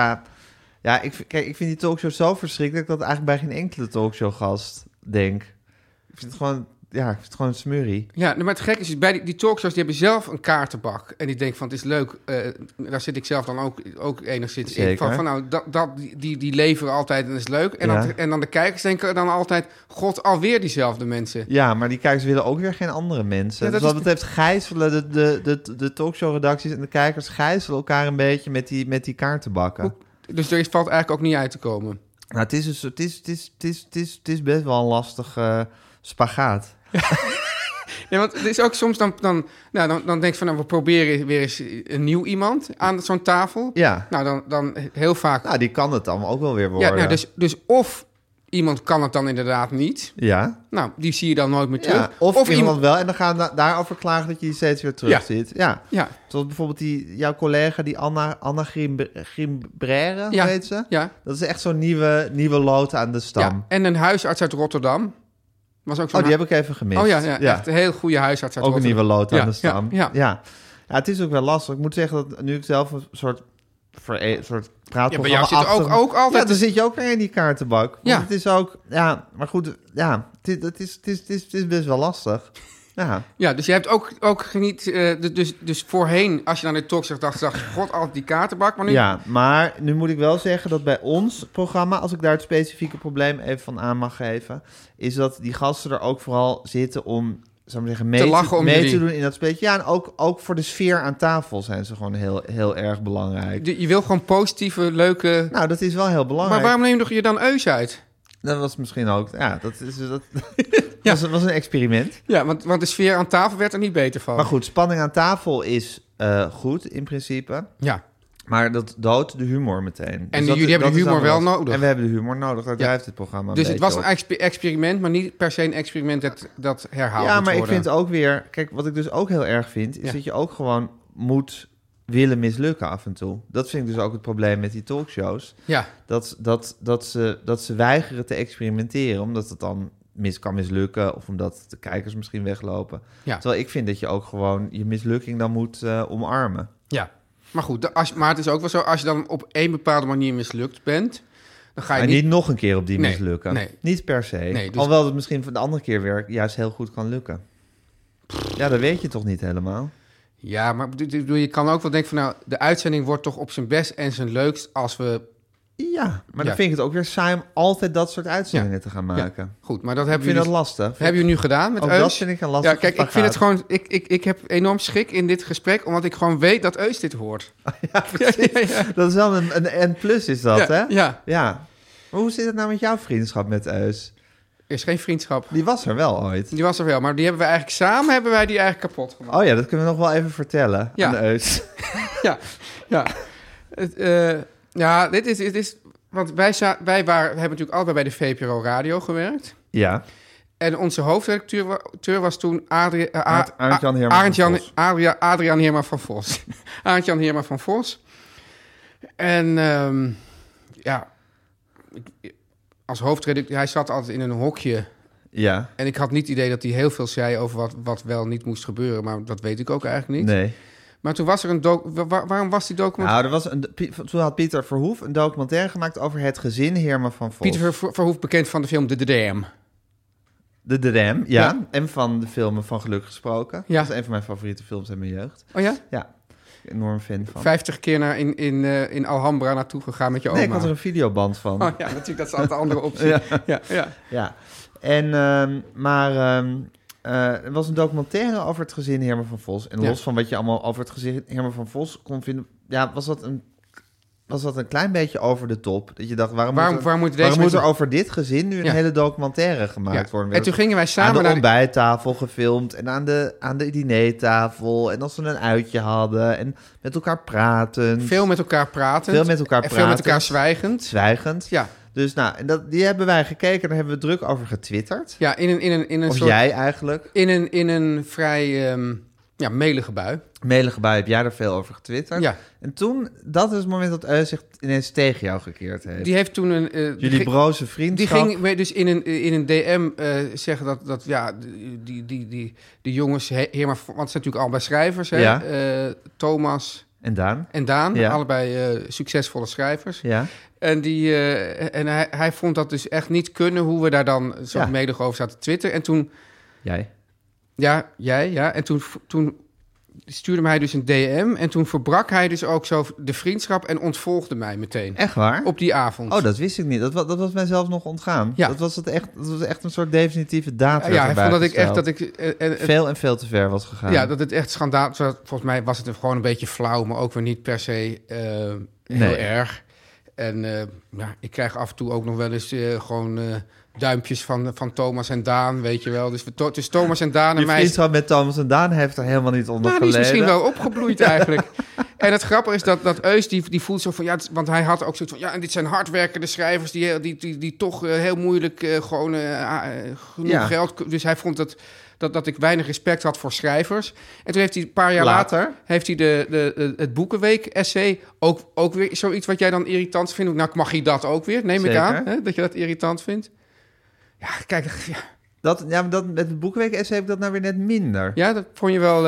ik vind die talkshow zo verschrikkelijk... dat ik eigenlijk bij geen enkele talkshowgast denk. Ik vind het gewoon... Ja, ik vind het gewoon een smurrie. Ja, maar het gekke is, bij die talkshows, die hebben zelf een kaartenbak. En die denken van, het is leuk. Daar zit ik zelf dan ook enigszins in. Van nou, die leveren altijd en dat is leuk. En dan de kijkers denken dan altijd... God, alweer diezelfde mensen. Ja, maar die kijkers willen ook weer geen andere mensen. Ja, dus wat betreft gijzelen de talkshow-redacties en de kijkers... gijzelen elkaar een beetje met die kaartenbakken. Dus er valt eigenlijk ook niet uit te komen. Nou, het is best wel een lastig spagaat. Ja, want het is ook soms dan denk je van... nou, we proberen weer eens een nieuw iemand aan zo'n tafel. Ja. Nou, dan heel vaak... Nou, die kan het dan ook wel weer worden. Ja, nou, dus of iemand kan het dan inderdaad niet. Ja. Nou, die zie je dan nooit meer terug. Ja, of iemand wel en dan gaan we daarover klagen dat je die steeds weer terug ziet. Ja. Zoals bijvoorbeeld jouw collega, die Anna Grimbrère, ja. Weet ze? Ja. Dat is echt zo'n nieuwe lood aan de stam. Ja. En een huisarts uit Rotterdam. Was ook die heb ik even gemist. Oh ja. Echt een heel goede huisarts uit ook Rotterdam. Een nieuwe lood aan de stam. Ja. Het is ook wel lastig. Ik moet zeggen dat nu ik zelf een soort praatprogramma... Ja, bij jou zit ook altijd... Ja, dan zit je ook weer in die kaartenbak. Want ja. Het is ook... Ja, maar goed, het is best wel lastig. Ja, dus je hebt ook geniet... Dus voorheen, als je naar de talk zegt, dacht je... God, altijd die kaartenbak, maar nu... Ja, maar nu moet ik wel zeggen dat bij ons programma... als ik daar het specifieke probleem even van aan mag geven... is dat die gasten er ook vooral zitten om... zou ik zeggen, mee te doen in dat spelletje. Ja, en ook voor de sfeer aan tafel zijn ze gewoon heel, heel erg belangrijk. Je wil gewoon positieve, leuke... Nou, dat is wel heel belangrijk. Maar waarom neem je dan Eus uit? Dat was misschien ook... Ja, dat was een experiment. Ja, want de sfeer aan tafel werd er niet beter van. Maar goed, spanning aan tafel is goed in principe. Ja. Maar dat doodt de humor meteen. En dus jullie hebben de humor wel nodig. En we hebben de humor nodig. Daar drijft het programma Dus het was een experiment, maar niet per se een experiment dat herhaald moet worden. Ik vind ook weer... Kijk, wat ik dus ook heel erg vind... is dat je ook gewoon moet willen mislukken af en toe. Dat vind ik dus ook het probleem met die talkshows. Ja. Dat ze weigeren te experimenteren... omdat het dan kan mislukken... of omdat de kijkers misschien weglopen. Ja. Terwijl ik vind dat je ook gewoon je mislukking dan moet omarmen. Ja. Maar goed, maar het is ook wel zo... als je dan op een bepaalde manier mislukt bent... dan ga je niet nog een keer op die mislukken. Nee. Niet per se. Nee, dus... Alhoewel het misschien van de andere keer weer juist heel goed kan lukken. Ja, dat weet je toch niet helemaal? Ja, maar je kan ook wel denken van... nou, de uitzending wordt toch op zijn best en zijn leukst... als we... Ja, maar dan vind ik het ook weer saai om altijd dat soort uitzendingen te gaan maken. Ja, goed, maar dat heb je dat lastig. Heb je nu gedaan met Eus? Dat vind ik een lastig. Ja, kijk, ik vind het gewoon... Ik heb enorm schik in dit gesprek... omdat ik gewoon weet dat Eus dit hoort. Ja, precies. Ja. Dat is wel een plus is dat, hè? Ja. Maar hoe zit het nou met jouw vriendschap met Eus? Er is geen vriendschap. Die was er wel ooit. Die was er wel, maar die hebben we eigenlijk samen... die eigenlijk kapot gemaakt. Oh ja, dat kunnen we nog wel even vertellen aan Eus. Ja. Dit is want wij hebben natuurlijk allebei bij de VPRO Radio gewerkt. Ja. En onze hoofdredacteur was toen Arend-Jan Heerma van Vos. Adriaan Heerma van Vos. Arend-Jan Heerma van Vos. En als hoofdredacteur, hij zat altijd in een hokje. Ja. En ik had niet het idee dat hij heel veel zei over wat wel niet moest gebeuren. Maar dat weet ik ook eigenlijk niet. Nee. Maar toen was er waarom was die documentaire? Nou, toen had Pieter Verhoef een documentaire gemaakt over het gezin Heerma van Vos. Pieter Verhoef, bekend van de film De Dam. De Dam, ja. En van de filmen Van Geluk Gesproken. Ja. Dat is een van mijn favoriete films uit mijn jeugd. Oh ja? Ja, enorm fan van. 50 keer in Alhambra naartoe gegaan met je oma. Nee, ik had er een videoband van. Oh ja, natuurlijk, dat is altijd een andere optie. Ja. En, er was een documentaire over het gezin Heerma van Vos. En los van wat je allemaal over het gezin Heerma van Vos kon vinden... Ja, was dat een klein beetje over de top. Dat je dacht, waarom moet er over dit gezin nu een hele documentaire gemaakt worden? En toen gingen wij samen aan de ontbijttafel gefilmd en aan de dinertafel. En als ze een uitje hadden en met elkaar praten. Veel met elkaar praten. Veel met elkaar zwijgend. Zwijgend. Ja. Dus die hebben wij gekeken, daar hebben we druk over getwitterd. Ja, in een of soort... jij eigenlijk. In een vrij melige bui. Melige bui heb jij er veel over getwitterd. Ja. En toen, dat is het moment dat Eus zich ineens tegen jou gekeerd heeft. Die heeft toen een... Jullie broze vriendschap. Die ging dus in een DM zeggen dat die jongens... Heerma, want het zijn natuurlijk allebei schrijvers, hè? Ja. Thomas... En Daan. Ja. Allebei succesvolle schrijvers. Ja. En, hij vond dat dus echt niet kunnen... hoe we daar dan zo medig over zaten te twitteren. En toen... Jij? Ja, jij, ja. En toen stuurde mij dus een DM... en toen verbrak hij dus ook zo de vriendschap... en ontvolgde mij meteen. Echt waar? Op die avond. Oh, dat wist ik niet. Dat was mij zelfs nog ontgaan. Ja. Dat was echt een soort definitieve datum. Ja, hij vond dat ik veel en veel te ver was gegaan. Ja, dat het echt schandaal... Volgens mij was het gewoon een beetje flauw... maar ook weer niet per se heel erg. En ik krijg af en toe ook nog wel eens duimpjes van Thomas en Daan, weet je wel. Dus Thomas en Daan en mij... Je vriendschap met Thomas en Daan heeft er helemaal niet onder geleden. Die is misschien wel opgebloeid eigenlijk. En het grappige is dat Eus, die voelt zo van... Ja, want hij had ook zoiets van... Ja, en dit zijn hardwerkende schrijvers... die toch heel moeilijk genoeg geld... Dus hij vond dat ik weinig respect had voor schrijvers. En toen heeft hij een paar jaar later heeft hij het Boekenweek-essay... Ook weer zoiets wat jij dan irritant vindt. Nou, mag je dat ook weer? Neem ik aan, hè, dat je dat irritant vindt. Ja, kijk... Ja. Maar met het Boekenweek-essay heb ik dat nou weer net minder. Ja, dat vond je wel...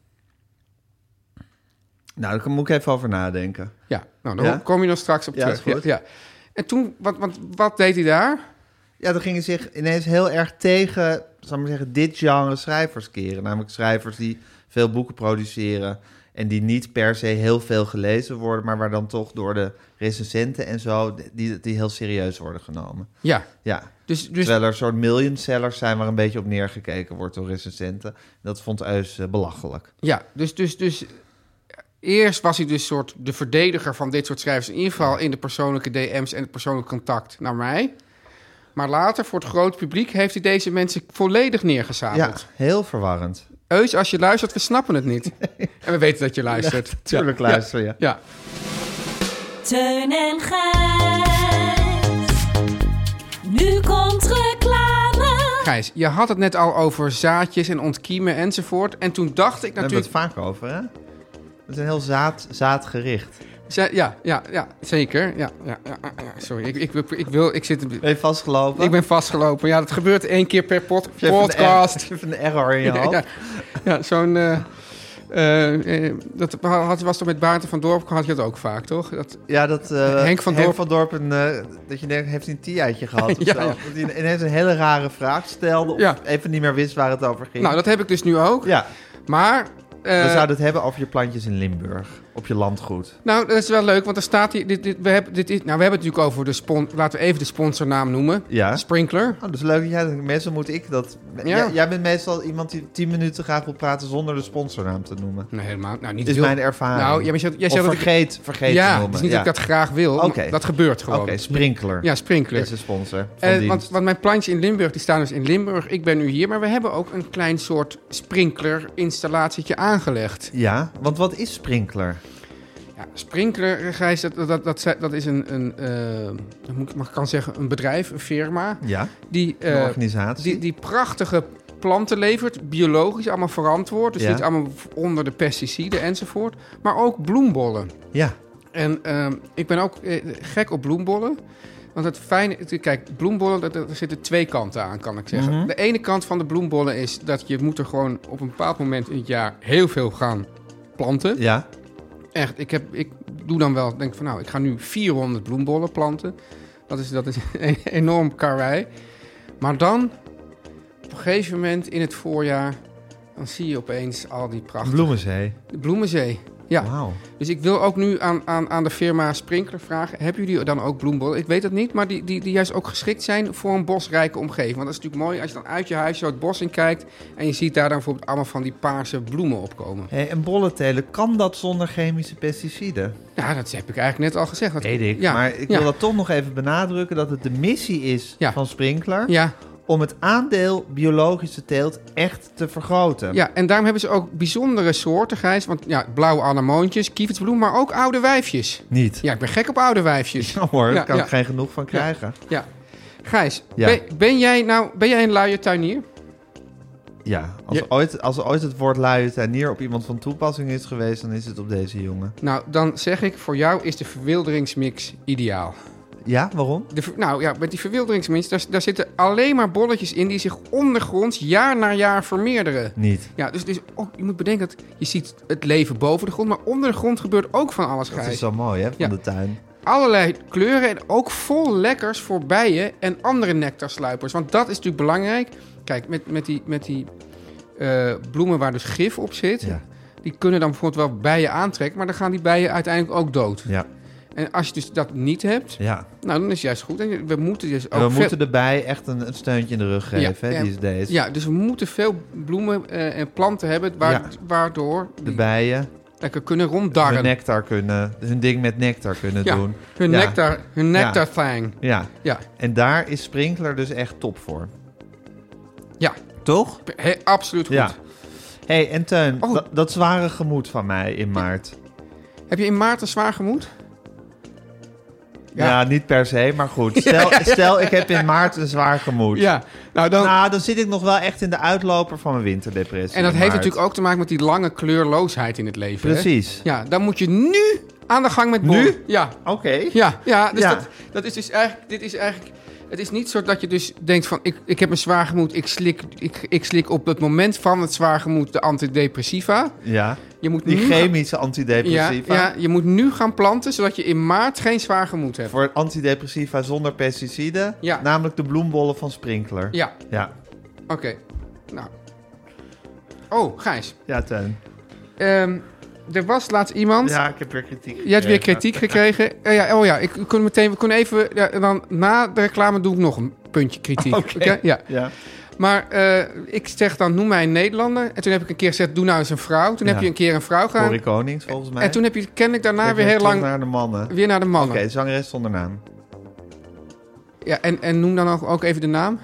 Nou, daar moet ik even over nadenken. Ja, nou, dan kom je nog straks op terug. Is goed. Ja. En toen, wat deed hij daar? Ja, dan gingen zich ineens heel erg tegen, zal ik maar zeggen, dit genre schrijvers keren. Namelijk schrijvers die veel boeken produceren en die niet per se heel veel gelezen worden, maar waar dan toch door de recensenten en zo, die heel serieus worden genomen. Ja. Dus terwijl er soort miljoensellers zijn waar een beetje op neergekeken wordt door recensenten. Dat vond Eus belachelijk. Ja, dus eerst was hij dus soort de verdediger van dit soort schrijvers. In ieder geval in de persoonlijke DM's en het persoonlijk contact naar mij. Maar later, voor het grote publiek, heeft hij deze mensen volledig neergezadeld. Ja, heel verwarrend. Eus, als je luistert, we snappen het niet. Nee. En we weten dat je luistert. Tuurlijk luister je. Ja. Teun en Gijs. Nu komt reclame. Gijs, je had het net al over zaadjes en ontkiemen enzovoort. En toen dacht ik natuurlijk... Daar hebben we het vaak over, hè? Het is een heel zaadgericht. Ja, zeker. Ja. Sorry, ik zit... Ben je vastgelopen? Ik ben vastgelopen. Ja, dat gebeurt 1 keer per podcast. Je hebt een error in je hoofd. Ja, zo'n... dat was toch met Baarten van Dorp, had je dat ook vaak, toch? Henk van Dorp dat je denkt, heeft hij een T-uitje gehad of zo? Dat hij ineens een hele rare vraag stelde of even niet meer wist waar het over ging. Nou, dat heb ik dus nu ook. Ja. Maar... we zouden het hebben over je plantjes in Limburg, op je landgoed. Nou, dat is wel leuk, want er staat hier... we hebben het natuurlijk over laten we even de sponsornaam noemen. Ja. Sprinkler. Oh, dat is leuk dat jij... Meestal moet ik dat... Ja. Jij bent meestal iemand die 10 minuten graag wil praten zonder de sponsornaam te noemen. Nee, helemaal. Nou, niet is mijn ervaring. Nou, jij zegt vergeet te noemen. Ja, het is niet dat ik dat graag wil. Okay. Dat gebeurt gewoon. Oké, Sprinkler. Ja, Sprinkler. Is de sponsor van want mijn plantjes in Limburg, die staan dus in Limburg. Ik ben nu hier, maar we hebben ook een klein soort sprinkler-installatietje aangelegd. Ja, want wat is Sprinkler? Ja, Sprinkler, Gijs, dat is mag ik kan zeggen, een bedrijf, een firma. Ja, Die, een organisatie. Die prachtige planten levert, biologisch, allemaal verantwoord. Dus dit allemaal onder de pesticiden enzovoort. Maar ook bloembollen. Ja. En ik ben ook gek op bloembollen. Want het fijne... Kijk, bloembollen, er zitten 2 kanten aan, kan ik zeggen. Mm-hmm. De ene kant van de bloembollen is dat je moet er gewoon op een bepaald moment in het jaar heel veel gaan planten. Ja. Echt, ik doe dan wel, denk van nou, ik ga nu 400 bloembollen planten. Dat is een enorm karwei. Maar dan, op een gegeven moment in het voorjaar, dan zie je opeens al die prachtige... Bloemenzee. De bloemenzee, ja. Wauw. Dus ik wil ook nu aan de firma Sprinkler vragen, hebben jullie dan ook bloembollen? Ik weet het niet, maar die juist ook geschikt zijn voor een bosrijke omgeving. Want dat is natuurlijk mooi als je dan uit je huis zo het bos in kijkt en je ziet daar dan bijvoorbeeld allemaal van die paarse bloemen opkomen. Hey, en bollen telen, kan dat zonder chemische pesticiden? Ja, dat heb ik eigenlijk net al gezegd. Dat, Weet ik, ja, maar ik wil dat toch nog even benadrukken dat het de missie is van Sprinkler Ja. om het aandeel biologische teelt echt te vergroten. Ja, en daarom hebben ze ook bijzondere soorten, Gijs. Want ja, blauwe anemoontjes, kievitsbloem, maar ook oude wijfjes. Niet? Ja, ik ben gek op oude wijfjes. Ja hoor, daar kan ja. ik geen genoeg van krijgen. Ja. Gijs, Ja. ben jij een luie tuinier? Ja, als, Ja. Als ooit het woord luie tuinier op iemand van toepassing is geweest, dan is het op deze jongen. Nou, dan zeg ik, voor jou is de verwilderingsmix ideaal. Ja, waarom? Met die verwilderingsmix, daar zitten alleen maar bolletjes in die zich ondergronds jaar na jaar vermeerderen. Niet. Ja, dus ook, je moet bedenken dat je ziet het leven boven de grond, maar onder de grond gebeurt ook van alles, Gijs. Dat is zo mooi, hè, van Ja. de tuin. Allerlei kleuren en ook vol lekkers voor bijen en andere nectarsluipers. Want dat is natuurlijk belangrijk. Kijk, met die bloemen waar dus gif op zit, Ja. die kunnen dan bijvoorbeeld wel bijen aantrekken, maar dan gaan die bijen uiteindelijk ook dood. Ja. En als je dus dat niet hebt, Ja. nou, dan is het juist goed. En we moeten dus ook En we moeten de bij echt een steuntje in de rug geven, hè, en- these days. Ja, dus we moeten veel bloemen en planten hebben, waardoor De die bijen lekker kunnen ronddarren. hun ding met nectar kunnen Ja, doen. Hun Ja. nectar thing. Ja. Ja. En daar is Sprinkler dus echt top voor. Ja, Toch? absoluut goed. Ja. Hey, en Teun, Oh. dat zware gemoed van mij in maart. Heb je in maart een zwaar gemoed? Ja, niet per se, maar goed. Stel, ik heb in maart een zwaar gemoed. Ja, nou dan... Nou, dan zit ik nog wel echt in de uitloper van mijn winterdepressie. En dat in heeft maart. natuurlijk ook te maken met die lange kleurloosheid in het leven. Precies. Hè? Ja, dan moet je nu aan de gang met bollen. Nu? Ja. Oké. Ja, dus Ja. dat is dus eigenlijk... Dit is eigenlijk... Het is niet zo dat je dus denkt van... Ik heb een zwaar gemoed. Ik slik op het moment van het zwaar gemoed de antidepressiva. Ja. Je moet Die nu chemische antidepressiva. Ja, je moet nu gaan planten, zodat je in maart geen zwaar gemoed hebt. Voor antidepressiva zonder pesticiden. Ja. Namelijk de bloembollen van Sprinkler. Ja, Ja. oké. Nou. Oh, Gijs. Ja, Teun. Er was laatst iemand... Ja, ik heb weer kritiek Je hebt weer kritiek gekregen. We kunnen even... Ja, en dan na de reclame doe ik nog een puntje kritiek. Oké. Ja. Ja. Maar ik zeg dan, noem mij een Nederlander. En toen heb ik een keer gezegd, doe nou eens een vrouw. Toen heb je een keer een vrouw gedaan. Corrie Konings, volgens mij. En toen heb je kennelijk daarna Kijk weer heel terug lang... naar de mannen. Weer naar de mannen. Oké, zangeres zonder naam. Ja, en noem dan ook even de naam.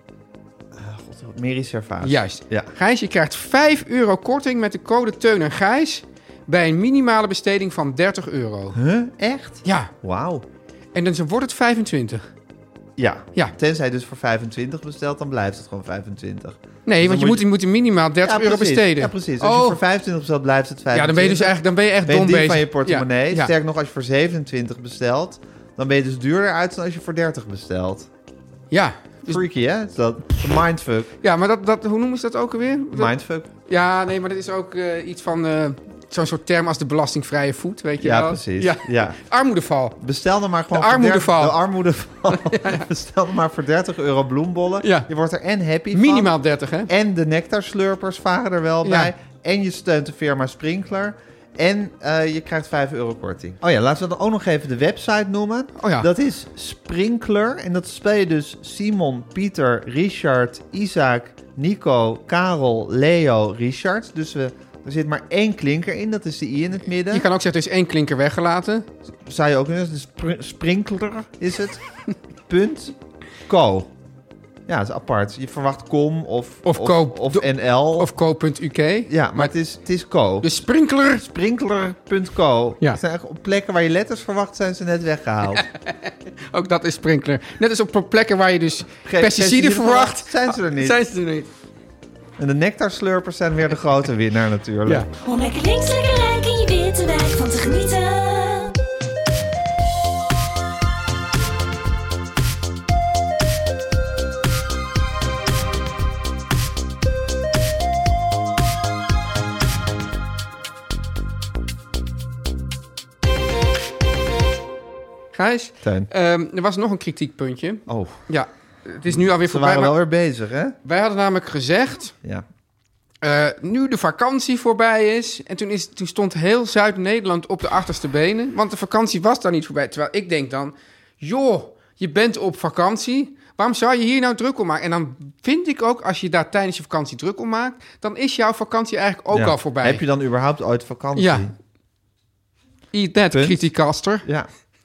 Mary Servaas. Juist. Ja. Gijs, je krijgt €5 korting met de code Teun en Gijs... bij een minimale besteding van €30. Huh? Echt? Ja. Wauw. En dan wordt het 25. Ja. Ja. Tenzij je dus voor 25 bestelt, dan blijft het gewoon 25. Nee, Dus want dan je moet minimaal €30 besteden. Ja, precies. Als je voor 25 bestelt, blijft het 25. Ja, dan ben je dus eigenlijk echt ben je dom diep bezig. van je portemonnee. Ja, ja. Sterker nog, als je voor 27 bestelt, dan ben je dus duurder uit dan als je voor 30 bestelt. Ja. Dus, Freaky, hè? Is dat een mindfuck? ja, maar hoe noemen ze dat ook alweer? Mindfuck? Ja, nee, maar dat is ook iets van zo'n soort term als de belastingvrije voet, weet je Ja, wel? precies. Ja. Ja. Armoedeval. Bestel dan maar gewoon De voor armoedeval. De armoedeval. Bestel dan maar voor €30 bloembollen. Ja. Je wordt er en happy van. Minimaal 30, hè? En de nectarslurpers varen er wel Ja. bij. En je steunt de firma Sprinkler. En je krijgt €5 korting. Oh ja, laten we dan ook nog even de website noemen. Oh ja. Dat is Sprinkler. En dat spel je dus Simon, Pieter, Richard, Isaac, Nico, Karel, Leo, Richard. Dus er zit maar 1 klinker in. Dat is de I in het midden. Je kan ook zeggen, er is 1 klinker weggelaten. Zou je ook kunnen zeggen. Sprinkler is het. .co. Ja, dat is apart. Je verwacht com of koop of NL. Of co.uk. Ja, maar het is co. De sprinkler. Sprinkler.co. Ja. Het zijn eigenlijk op plekken waar je letters verwacht, zijn ze net weggehaald. Ook dat is sprinkler. Net als op plekken waar je dus pesticiden verwacht. Zijn ze er niet. Zijn ze er niet. En de nectarslurpers zijn weer de grote winnaar natuurlijk. Ja. Om lekker links, lekker rijk in je witte wijk van te genieten. Gijs, Teun. er was nog een kritiekpuntje. Oh, Ja, het is nu alweer ze voorbij. waren wel Maar weer bezig, hè? wij hadden namelijk gezegd, Ja. nu de vakantie voorbij is... en toen stond heel Zuid-Nederland op de achterste benen... want de vakantie was daar niet voorbij. Terwijl ik denk dan, joh, je bent op vakantie... waarom zou je hier nou druk om maken? En dan vind ik ook, als je daar tijdens je vakantie druk om maakt... dan is jouw vakantie eigenlijk ook Ja. al voorbij. Heb je dan überhaupt ooit vakantie? Ja. Eat that, Punt. kritiekaster. Ja.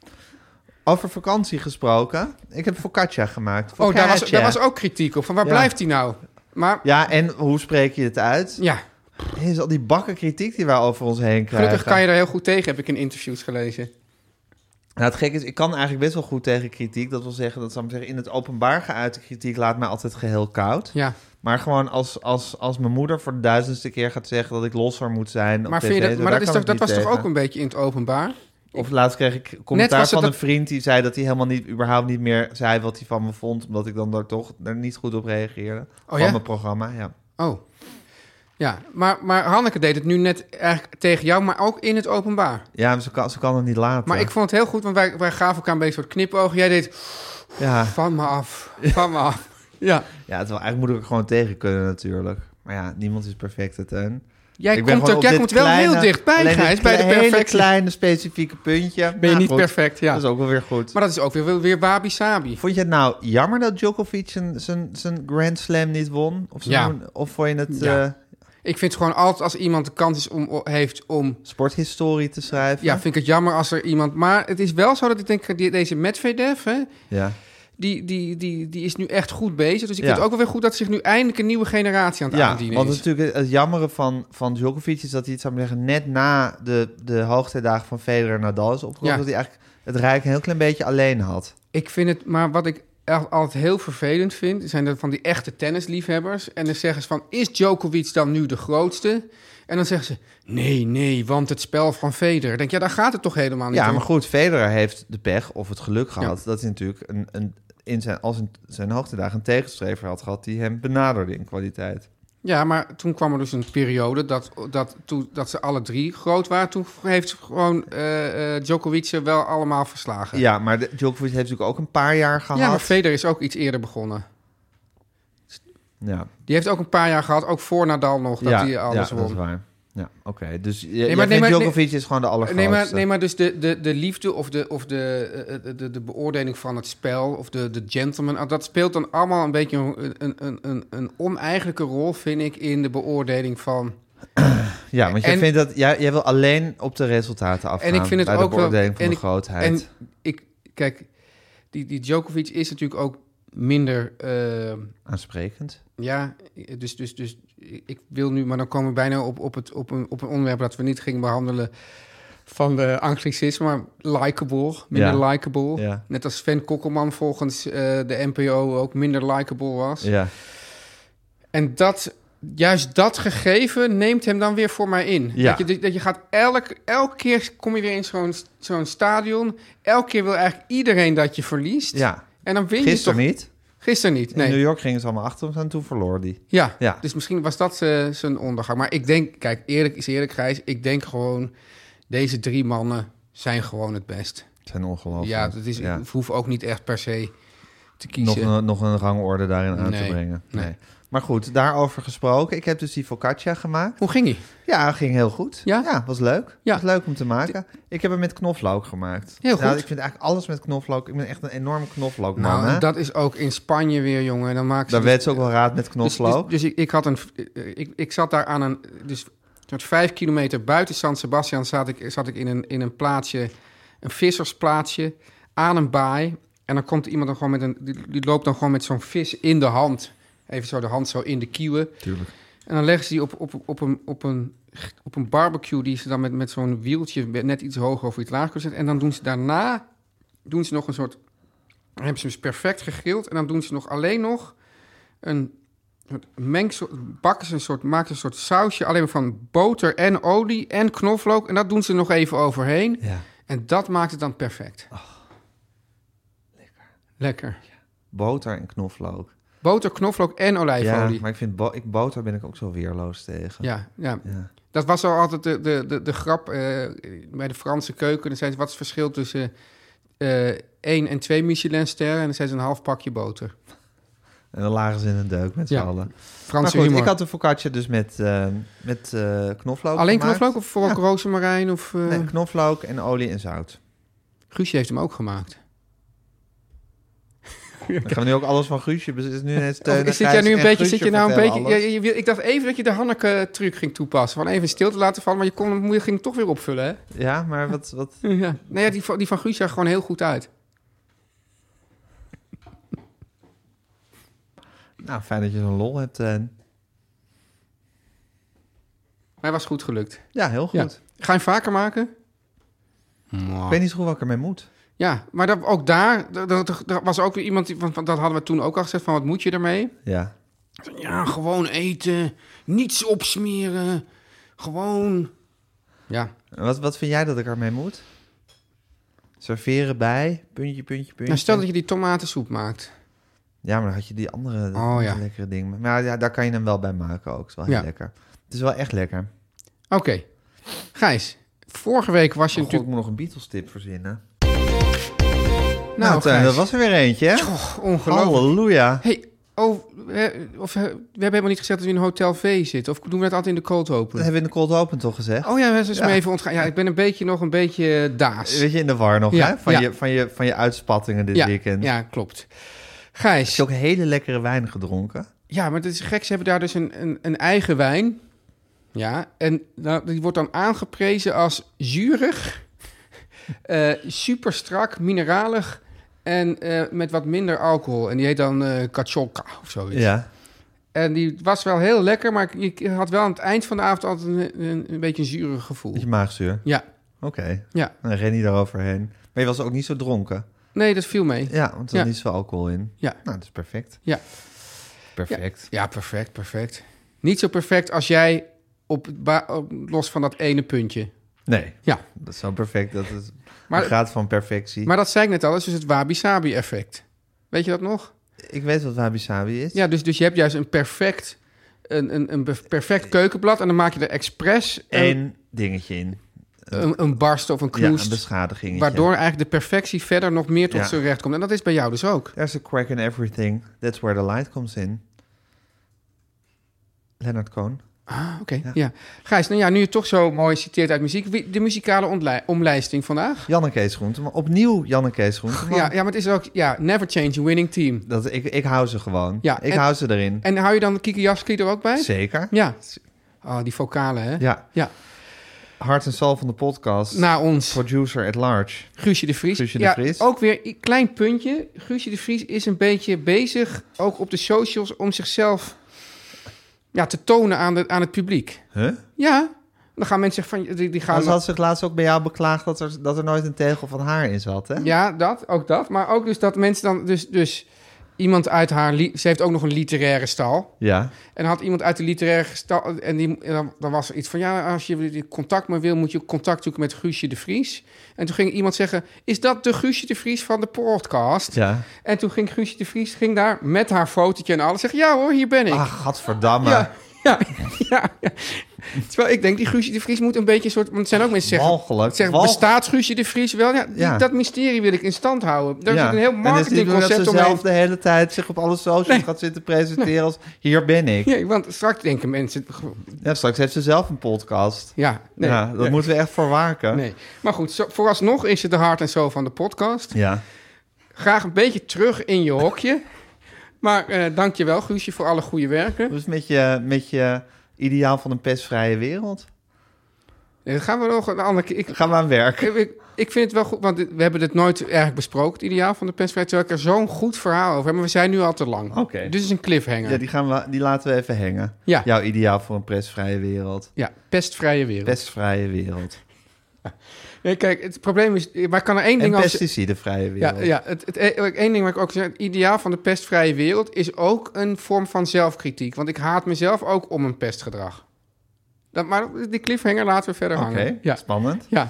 Over vakantie gesproken. Ik heb focaccia gemaakt. Oh, daar Focaccia. was ook kritiek op. Van waar Ja. blijft die nou? Maar Ja, en hoe spreek je het uit? ja, Er is al die bakken kritiek die wij over ons heen krijgen. gelukkig kan je daar heel goed tegen, heb ik in interviews gelezen. Nou, het gekke is, ik kan eigenlijk best wel goed tegen kritiek. Dat wil zeggen, dat zal ik maar zeggen, in het openbaar geuite kritiek laat mij altijd geheel koud. Ja. Maar gewoon als mijn moeder voor de 1000ste keer gaat zeggen dat ik losser moet zijn op Maar, tv, vind je dat, maar daar dat, is kan toch, ik dat niet was toch tegen. ook een beetje in het openbaar? Of laatst kreeg ik commentaar was het van een dat- vriend die zei dat hij helemaal niet, überhaupt niet meer zei wat hij van me vond, omdat ik dan daar toch er niet goed op reageerde. Van ja? mijn programma, ja. Oh. Ja, maar Hanneke deed het nu net eigenlijk tegen jou, maar ook in het openbaar. Ja, maar ze kan het niet laten. Maar ik vond het heel goed, want wij gaven elkaar een beetje een soort knipogen. Jij deed Ja, van me af, van me af. Ja. ja, terwijl eigenlijk moet ik er gewoon tegen kunnen natuurlijk. Maar ja, niemand is perfect, het Teun. Jij Ik ben komt, gewoon op dit wel kleine- heel dichtbij, alleen Gijs, dit bij de hele perfectie. kleine specifieke puntje. Ben je Nou, niet goed, perfect, ja. Dat is ook wel weer goed. Maar dat is ook weer wabi-sabi. Vond je het nou jammer dat Djokovic zijn Grand Slam niet won? Ja. Of vond je het Ja. Ik vind het gewoon altijd als iemand de kans heeft om... sporthistorie te schrijven? Ja, vind ik het jammer als er iemand... Maar het is wel zo dat ik denk, deze Medvedev, hè, Ja. die is nu echt goed bezig. Dus ik Ja. vind het ook wel weer goed dat zich nu eindelijk een nieuwe generatie aan het Ja, aandienen want is. natuurlijk het jammere van Djokovic is dat hij het, zou ik maar zeggen, net na de hoogtijdagen van Federer en Nadal is opgekomen. Ja. Dat hij eigenlijk het Rijk een heel klein beetje alleen had. Ik vind het, maar wat ik altijd heel vervelend vind, zijn er van die echte tennisliefhebbers. En dan zeggen ze van, is Djokovic dan nu de grootste? En dan zeggen ze, nee, want het spel van Federer. Ik denk, ja, daar gaat het toch helemaal niet Ja, om. maar goed, Federer heeft de pech of het geluk gehad dat hij natuurlijk in zijn hoogtijdagen een tegenstrever had gehad die hem benaderde in kwaliteit. Ja, maar toen kwam er dus een periode dat ze alle drie groot waren. Toen heeft gewoon Djokovic ze wel allemaal verslagen. Ja, maar Djokovic heeft natuurlijk ook een paar jaar gehad. Ja, maar Federer is ook iets eerder begonnen. Ja, Die heeft ook een paar jaar gehad, ook voor Nadal nog, dat hij alles dat is won. waar. Ja, oké. Dus maar Djokovic is gewoon de allergrootste. Nee, maar dus de liefde of de beoordeling van het spel of de gentleman, dat speelt dan allemaal een beetje een oneigenlijke rol, vind ik, in de beoordeling van... Ja, want jij En- vindt dat jij wil alleen op de resultaten afgaan. En ik vind het bij ook de wel... beoordeling van en de ik- grootheid. En kijk, die Djokovic is natuurlijk ook minder... Aansprekend. Ja, dus ik wil nu, maar dan komen we bijna op een onderwerp dat we niet gingen behandelen van de anglicisme, maar likable, minder Ja. likable. Ja. Net als Sven Kokkelman volgens de NPO ook minder likable was. Ja. En juist dat gegeven neemt hem dan weer voor mij in. Ja. Dat je gaat elke keer kom je weer in zo'n stadion. Elke keer wil eigenlijk iedereen dat je verliest. Ja. En dan win je Gisteren toch... niet. Gisteren niet, In nee. New York gingen ze allemaal achter hem en toen verloor hij. Ja, Ja. dus misschien was dat zijn ondergang. Maar ik denk, kijk, eerlijk Gijs, ik denk gewoon, deze drie mannen zijn gewoon het best. Het zijn ongelooflijk. Ja, dat is, Ja. ik hoef ook niet echt per se te kiezen. Nog een rangorde daarin aan te Nee, brengen. nee. Maar goed, daarover gesproken. Ik heb dus die focaccia gemaakt. Hoe ging die? Ja, ging heel goed. Ja? was leuk. Ja. Was leuk om te maken. Ik heb hem met knoflook gemaakt. Heel Nou, goed. ik vind eigenlijk alles met knoflook. Ik ben echt een enorme knoflookman. Nou, hè? dat is ook in Spanje weer, jongen. Dan maken ze Daar dus- weet ze ook wel raad met knoflook. Dus ik zat daar aan een... Dus tot 5 kilometer buiten San Sebastian zat ik in een plaatsje, een vissersplaatsje, aan een baai. En dan komt iemand dan gewoon met die loopt dan gewoon met zo'n vis in de hand. Even zo de hand zo in de kieuwen. Tuurlijk. En dan leggen ze die op een barbecue die ze dan met zo'n wieltje net iets hoger of iets lager kunnen zetten. En dan doen ze daarna nog een soort... Dan hebben ze dus perfect gegrild. En dan doen ze nog alleen nog een mengsel... maken ze een soort sausje alleen maar van boter en olie en knoflook. En dat doen ze nog even overheen. Ja. En dat maakt het dan perfect. Lekker. Ja. Boter en knoflook. Boter, knoflook en olijfolie. Ja, maar ik vind boter ben ik ook zo weerloos tegen. Ja. Dat was al altijd de grap bij de Franse keuken. Dan zei ze, wat is het verschil tussen 1 en 2 Michelinsterren? En dan zei ze een half pakje boter. En dan lagen ze in een deuk met z'n allen. Franse maar goed, humor. ik had de focaccia dus met knoflook Alleen gemaakt. knoflook of ook rozemarijn? Of, Nee, knoflook en olie en zout. Guusje heeft hem ook gemaakt. Dan gaan we nu ook alles van Guusje. Dus is nu net Zit je nou een beetje... Ik dacht even dat je de Hanneke-truc ging toepassen. Van even stil te laten vallen, maar je ging toch weer opvullen, hè? Ja, maar wat... Ja. Nee, ja, die van Guusje zag gewoon heel goed uit. Nou, fijn dat je zo'n lol hebt. Hij was goed gelukt. Ja, heel goed. Ja. Ga je hem vaker maken? Ik weet niet zo goed wat ik ermee moet. Ja, maar ook daar was ook weer iemand... Van, dat hadden we toen ook al gezegd, van wat moet je ermee? Ja. Ja, gewoon eten, niets opsmeren, gewoon... Ja. Wat vind jij dat ik ermee moet? Serveren bij, puntje. Nou, stel dat je die tomatensoep maakt. Ja, maar dan had je die andere lekkere ding. Maar ja, daar kan je hem wel bij maken ook. Het is wel heel lekker. Het is wel echt lekker. Oké. Gijs, vorige week was je natuurlijk... Ik moet nog een Beatles-tip verzinnen. Nou, dat was er weer eentje, hè? Ongelooflijk. Halleluja. Hey, we hebben helemaal niet gezegd dat we in een Hotel V zitten. Of doen we dat altijd in de cold open? Dat hebben we in de cold open toch gezegd? Oh ja, dat is me even ontgaan. Ja, ik ben nog een beetje daas. Weet je, in de war nog, hè? Van je uitspattingen dit weekend. Ja, klopt. Gijs. Heb je ook hele lekkere wijn gedronken? Ja, maar het is gek. Ze hebben daar dus een eigen wijn. Ja, en die wordt dan aangeprezen als zuurig, super strak, mineralig en met wat minder alcohol. En die heet dan Kacholka of zoiets. Ja. En die was wel heel lekker, maar ik had wel aan het eind van de avond altijd een beetje een zuurig gevoel. Beetje maagzuur? Ja. Oké. Ja. Dan ren je daaroverheen. Maar je was ook niet zo dronken? Nee, dat viel mee. Ja, want er zat niet zoveel alcohol in. Ja. Nou, dat is perfect. Ja. Perfect. Ja, perfect. Niet zo perfect als jij los van dat ene puntje. Nee. Ja. Dat is zo perfect. Dat het gaat van perfectie. Maar dat zei ik net al, dat is dus het wabi-sabi effect. Weet je dat nog? Ik weet wat wabi-sabi is. Ja, dus je hebt juist een perfect keukenblad en dan maak je er expres Eén dingetje in. Een barst of een knoest. Ja, een beschadiging. Waardoor eigenlijk de perfectie verder nog meer tot zijn recht komt. En dat is bij jou dus ook. There's a crack in everything. That's where the light comes in. Leonard Cohen. Ah, oké. Ja. Gijs, nou ja, nu je toch zo mooi citeert uit muziek. De muzikale omlijsting vandaag. Janne Kees Groenteman. Opnieuw Janne Kees Groenteman. Ja, maar het is ook... Ja, never change a winning team. Ik hou ze gewoon. Ja, ik hou ze erin. En hou je dan Kiki Jaski er ook bij? Zeker. Ja. Oh, die vocalen, hè? Ja. Hart en ziel van de podcast. Na ons. Producer at large. Guusje de Vries. Ook weer een klein puntje. Guusje de Vries is een beetje bezig, ook op de socials, om zichzelf te tonen aan het publiek. Huh? Ja. Dan gaan mensen zeggen van... Die gaan ze had zich laatst ook bij jou beklaagd dat er nooit een tegel van haar in zat, hè? Ja, ook dat. Maar ook dus dat mensen dan... Dus iemand uit haar... Ze heeft ook nog een literaire stal. Ja. En had iemand uit de literaire stal... En dan was er iets van... Ja, als je contact maar wil, moet je contact zoeken met Guusje de Vries. En toen ging iemand zeggen... Is dat de Guusje de Vries van de podcast? Ja. En toen ging Guusje de Vries daar met haar fotootje en alles. Zeggen, ja hoor, hier ben ik. Ach, gadverdamme. Ja. Terwijl ik denk, die Guusje de Vries moet een beetje een soort... Want er zijn ook mensen die zeggen... Bestaat Guusje de Vries wel? Ja, dat mysterie wil ik in stand houden. Daar zit een heel marketingconcept omheen. En dat ze zelf de hele tijd zich op alle socials gaat zitten presenteren als... Hier ben ik. Ja, want straks denken mensen... Ja, straks heeft ze zelf een podcast. Ja, nee. Ja, dat moeten we echt voor waken. Nee. Maar goed, vooralsnog is het de hart en zo van de podcast. Ja. Graag een beetje terug in je hokje. Maar dank je wel, Guusje, voor alle goede werken. Dus met je ideaal van een pestvrije wereld? Dat gaan we nog een andere keer... Gaan we aan werk. Ik vind het wel goed, want we hebben het nooit eigenlijk besproken, het ideaal van de persvrijheid. Terwijl ik er zo'n goed verhaal over heb, maar we zijn nu al te lang. Oké. Dus het is een cliffhanger. Ja, die laten we even hangen. Ja. Jouw ideaal voor een pestvrije wereld. Ja, pestvrije wereld. Pestvrije wereld. Nee, kijk, het probleem is, maar ik kan er één ding En als... pesticidevrije wereld. Ja, één ding wat ik ook zeg, het ideaal van de pestvrije wereld is ook een vorm van zelfkritiek. Want ik haat mezelf ook om een pestgedrag. Maar die cliffhanger laten we verder hangen. Oké, Ja. spannend. Ja.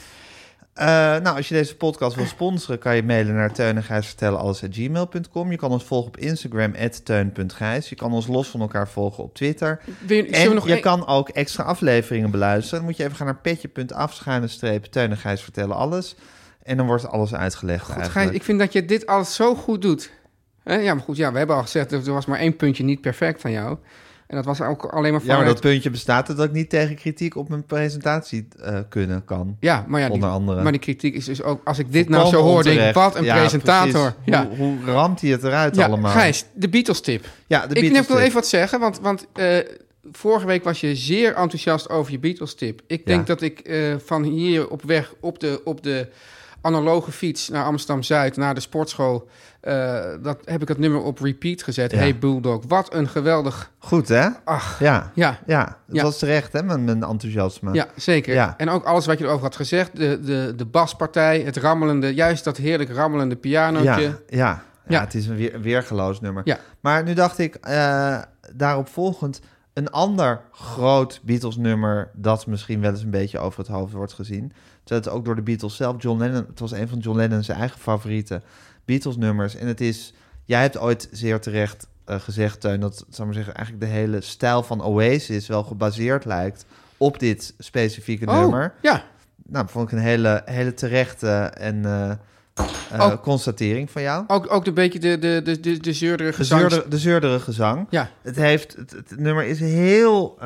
Nou, als je deze podcast wil sponsoren, kan je mailen naar teunengijsvertellenalles@gmail.com. Je kan ons volgen op Instagram @teun.gijs. Je kan ons los van elkaar volgen op Twitter. Je kan ook extra afleveringen beluisteren. Dan moet je even gaan naar petje.af/Teun en Gijs vertellen alles. En dan wordt alles uitgelegd. Goed, Gijs, ik vind dat je dit alles zo goed doet. Ja, maar goed, ja, we hebben al gezegd, er was maar 1 puntje niet perfect van jou. En dat was ook alleen maar... Ja, maar dat puntje bestaat er dat ik niet tegen kritiek op mijn presentatie kunnen kan. Ja, maar ja, onder andere. Maar die kritiek is dus ook... Als ik dit nou zo hoor, denk ik, wat een presentator. Ja. Hoe ramt hij het eruit allemaal? Gijs, de Beatles-tip. Ja, de Beatles-tip. Ik wil even wat zeggen, want vorige week was je zeer enthousiast over je Beatles-tip. Ik denk dat ik van hier op weg op de analoge fiets naar Amsterdam-Zuid, naar de sportschool... dat heb ik het nummer op repeat gezet. Ja. Hey Bulldog, wat een geweldig... Goed, hè? Ach, ja. Het was terecht, hè, mijn enthousiasme. Ja, zeker. Ja. En ook alles wat je erover had gezegd. De baspartij, het rammelende... Juist dat heerlijk rammelende pianootje. Ja, het is een weergeloos nummer. Ja. Maar nu dacht ik, daarop volgend... een ander groot Beatles-nummer... dat misschien wel eens een beetje over het hoofd wordt gezien. Terwijl het ook door de Beatles zelf... John Lennon, het was een van John Lennon's eigen favoriete... Beatles-nummers. En het is... Jij hebt ooit zeer terecht gezegd, Teun... dat, zal maar zeggen, eigenlijk de hele stijl van Oasis... wel gebaseerd lijkt op dit specifieke nummer. Ja. Nou, vond ik een hele terechte en constatering van jou. Ook een beetje de zeurderige zang. De zeurderige zang. Ja. Het nummer is heel...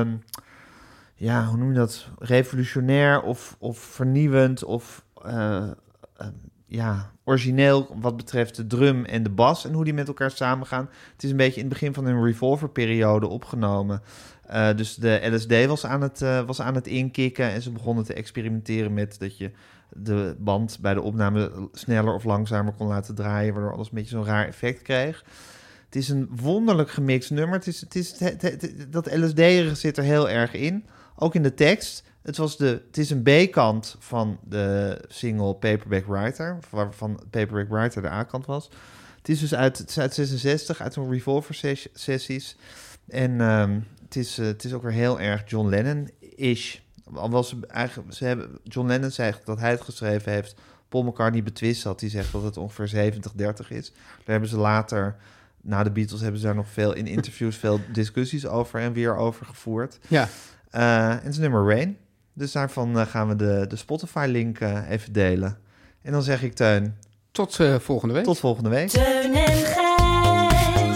hoe noem je dat? Revolutionair of vernieuwend of... origineel wat betreft de drum en de bas en hoe die met elkaar samengaan. Het is een beetje in het begin van hun Revolver-periode opgenomen. Dus de LSD was aan het inkikken en ze begonnen te experimenteren met dat je de band bij de opname sneller of langzamer kon laten draaien, waardoor alles een beetje zo'n raar effect kreeg. Het is een wonderlijk gemixt nummer. Dat LSD-erige zit er heel erg in. Ook in de tekst. Het is een B-kant van de single Paperback Writer, waarvan Paperback Writer de A-kant was. Het is dus uit 66, uit een Revolver-sessies. En het is ook weer heel erg John Lennon-ish. Al was John Lennon zei dat hij het geschreven heeft. Paul McCartney betwist dat. Die zegt dat het ongeveer 70-30 is. Daar hebben ze later... Na de Beatles hebben ze daar nog veel in interviews... veel discussies over en weer over gevoerd. Ja. En het is nummer Rain. Dus daarvan gaan we de Spotify-link even delen. En dan zeg ik, Teun... Tot volgende week. Tot volgende week. Teun en Gijs.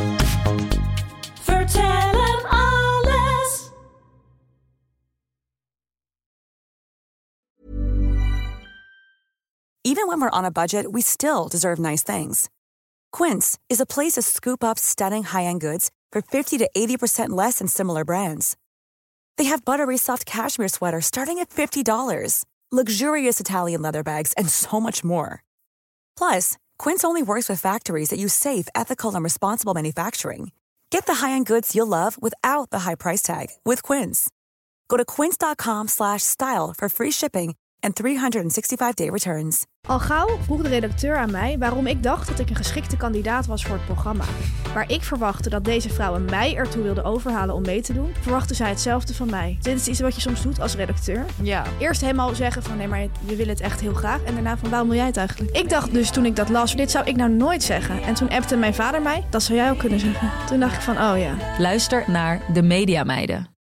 Vertel hem alles. Even when we're on a budget, we still deserve nice things. Quince is a place to scoop up stunning high-end goods for 50 to 80% less than similar brands. They have buttery soft cashmere sweaters starting at $50, luxurious Italian leather bags, and so much more. Plus, Quince only works with factories that use safe, ethical, and responsible manufacturing. Get the high-end goods you'll love without the high price tag with Quince. Go to quince.com/style for free shipping and 365-day returns. Al gauw vroeg de redacteur aan mij waarom ik dacht dat ik een geschikte kandidaat was voor het programma. Waar ik verwachtte dat deze vrouwen mij ertoe wilden overhalen om mee te doen, verwachtte zij hetzelfde van mij. Dit is iets wat je soms doet als redacteur. Ja. Eerst helemaal zeggen van nee, maar we willen het echt heel graag. En daarna van waarom wil jij het eigenlijk? Ik dacht dus toen ik dat las, dit zou ik nou nooit zeggen. En toen appte mijn vader mij, dat zou jij ook kunnen zeggen. Toen dacht ik van oh ja. Luister naar De Mediameiden.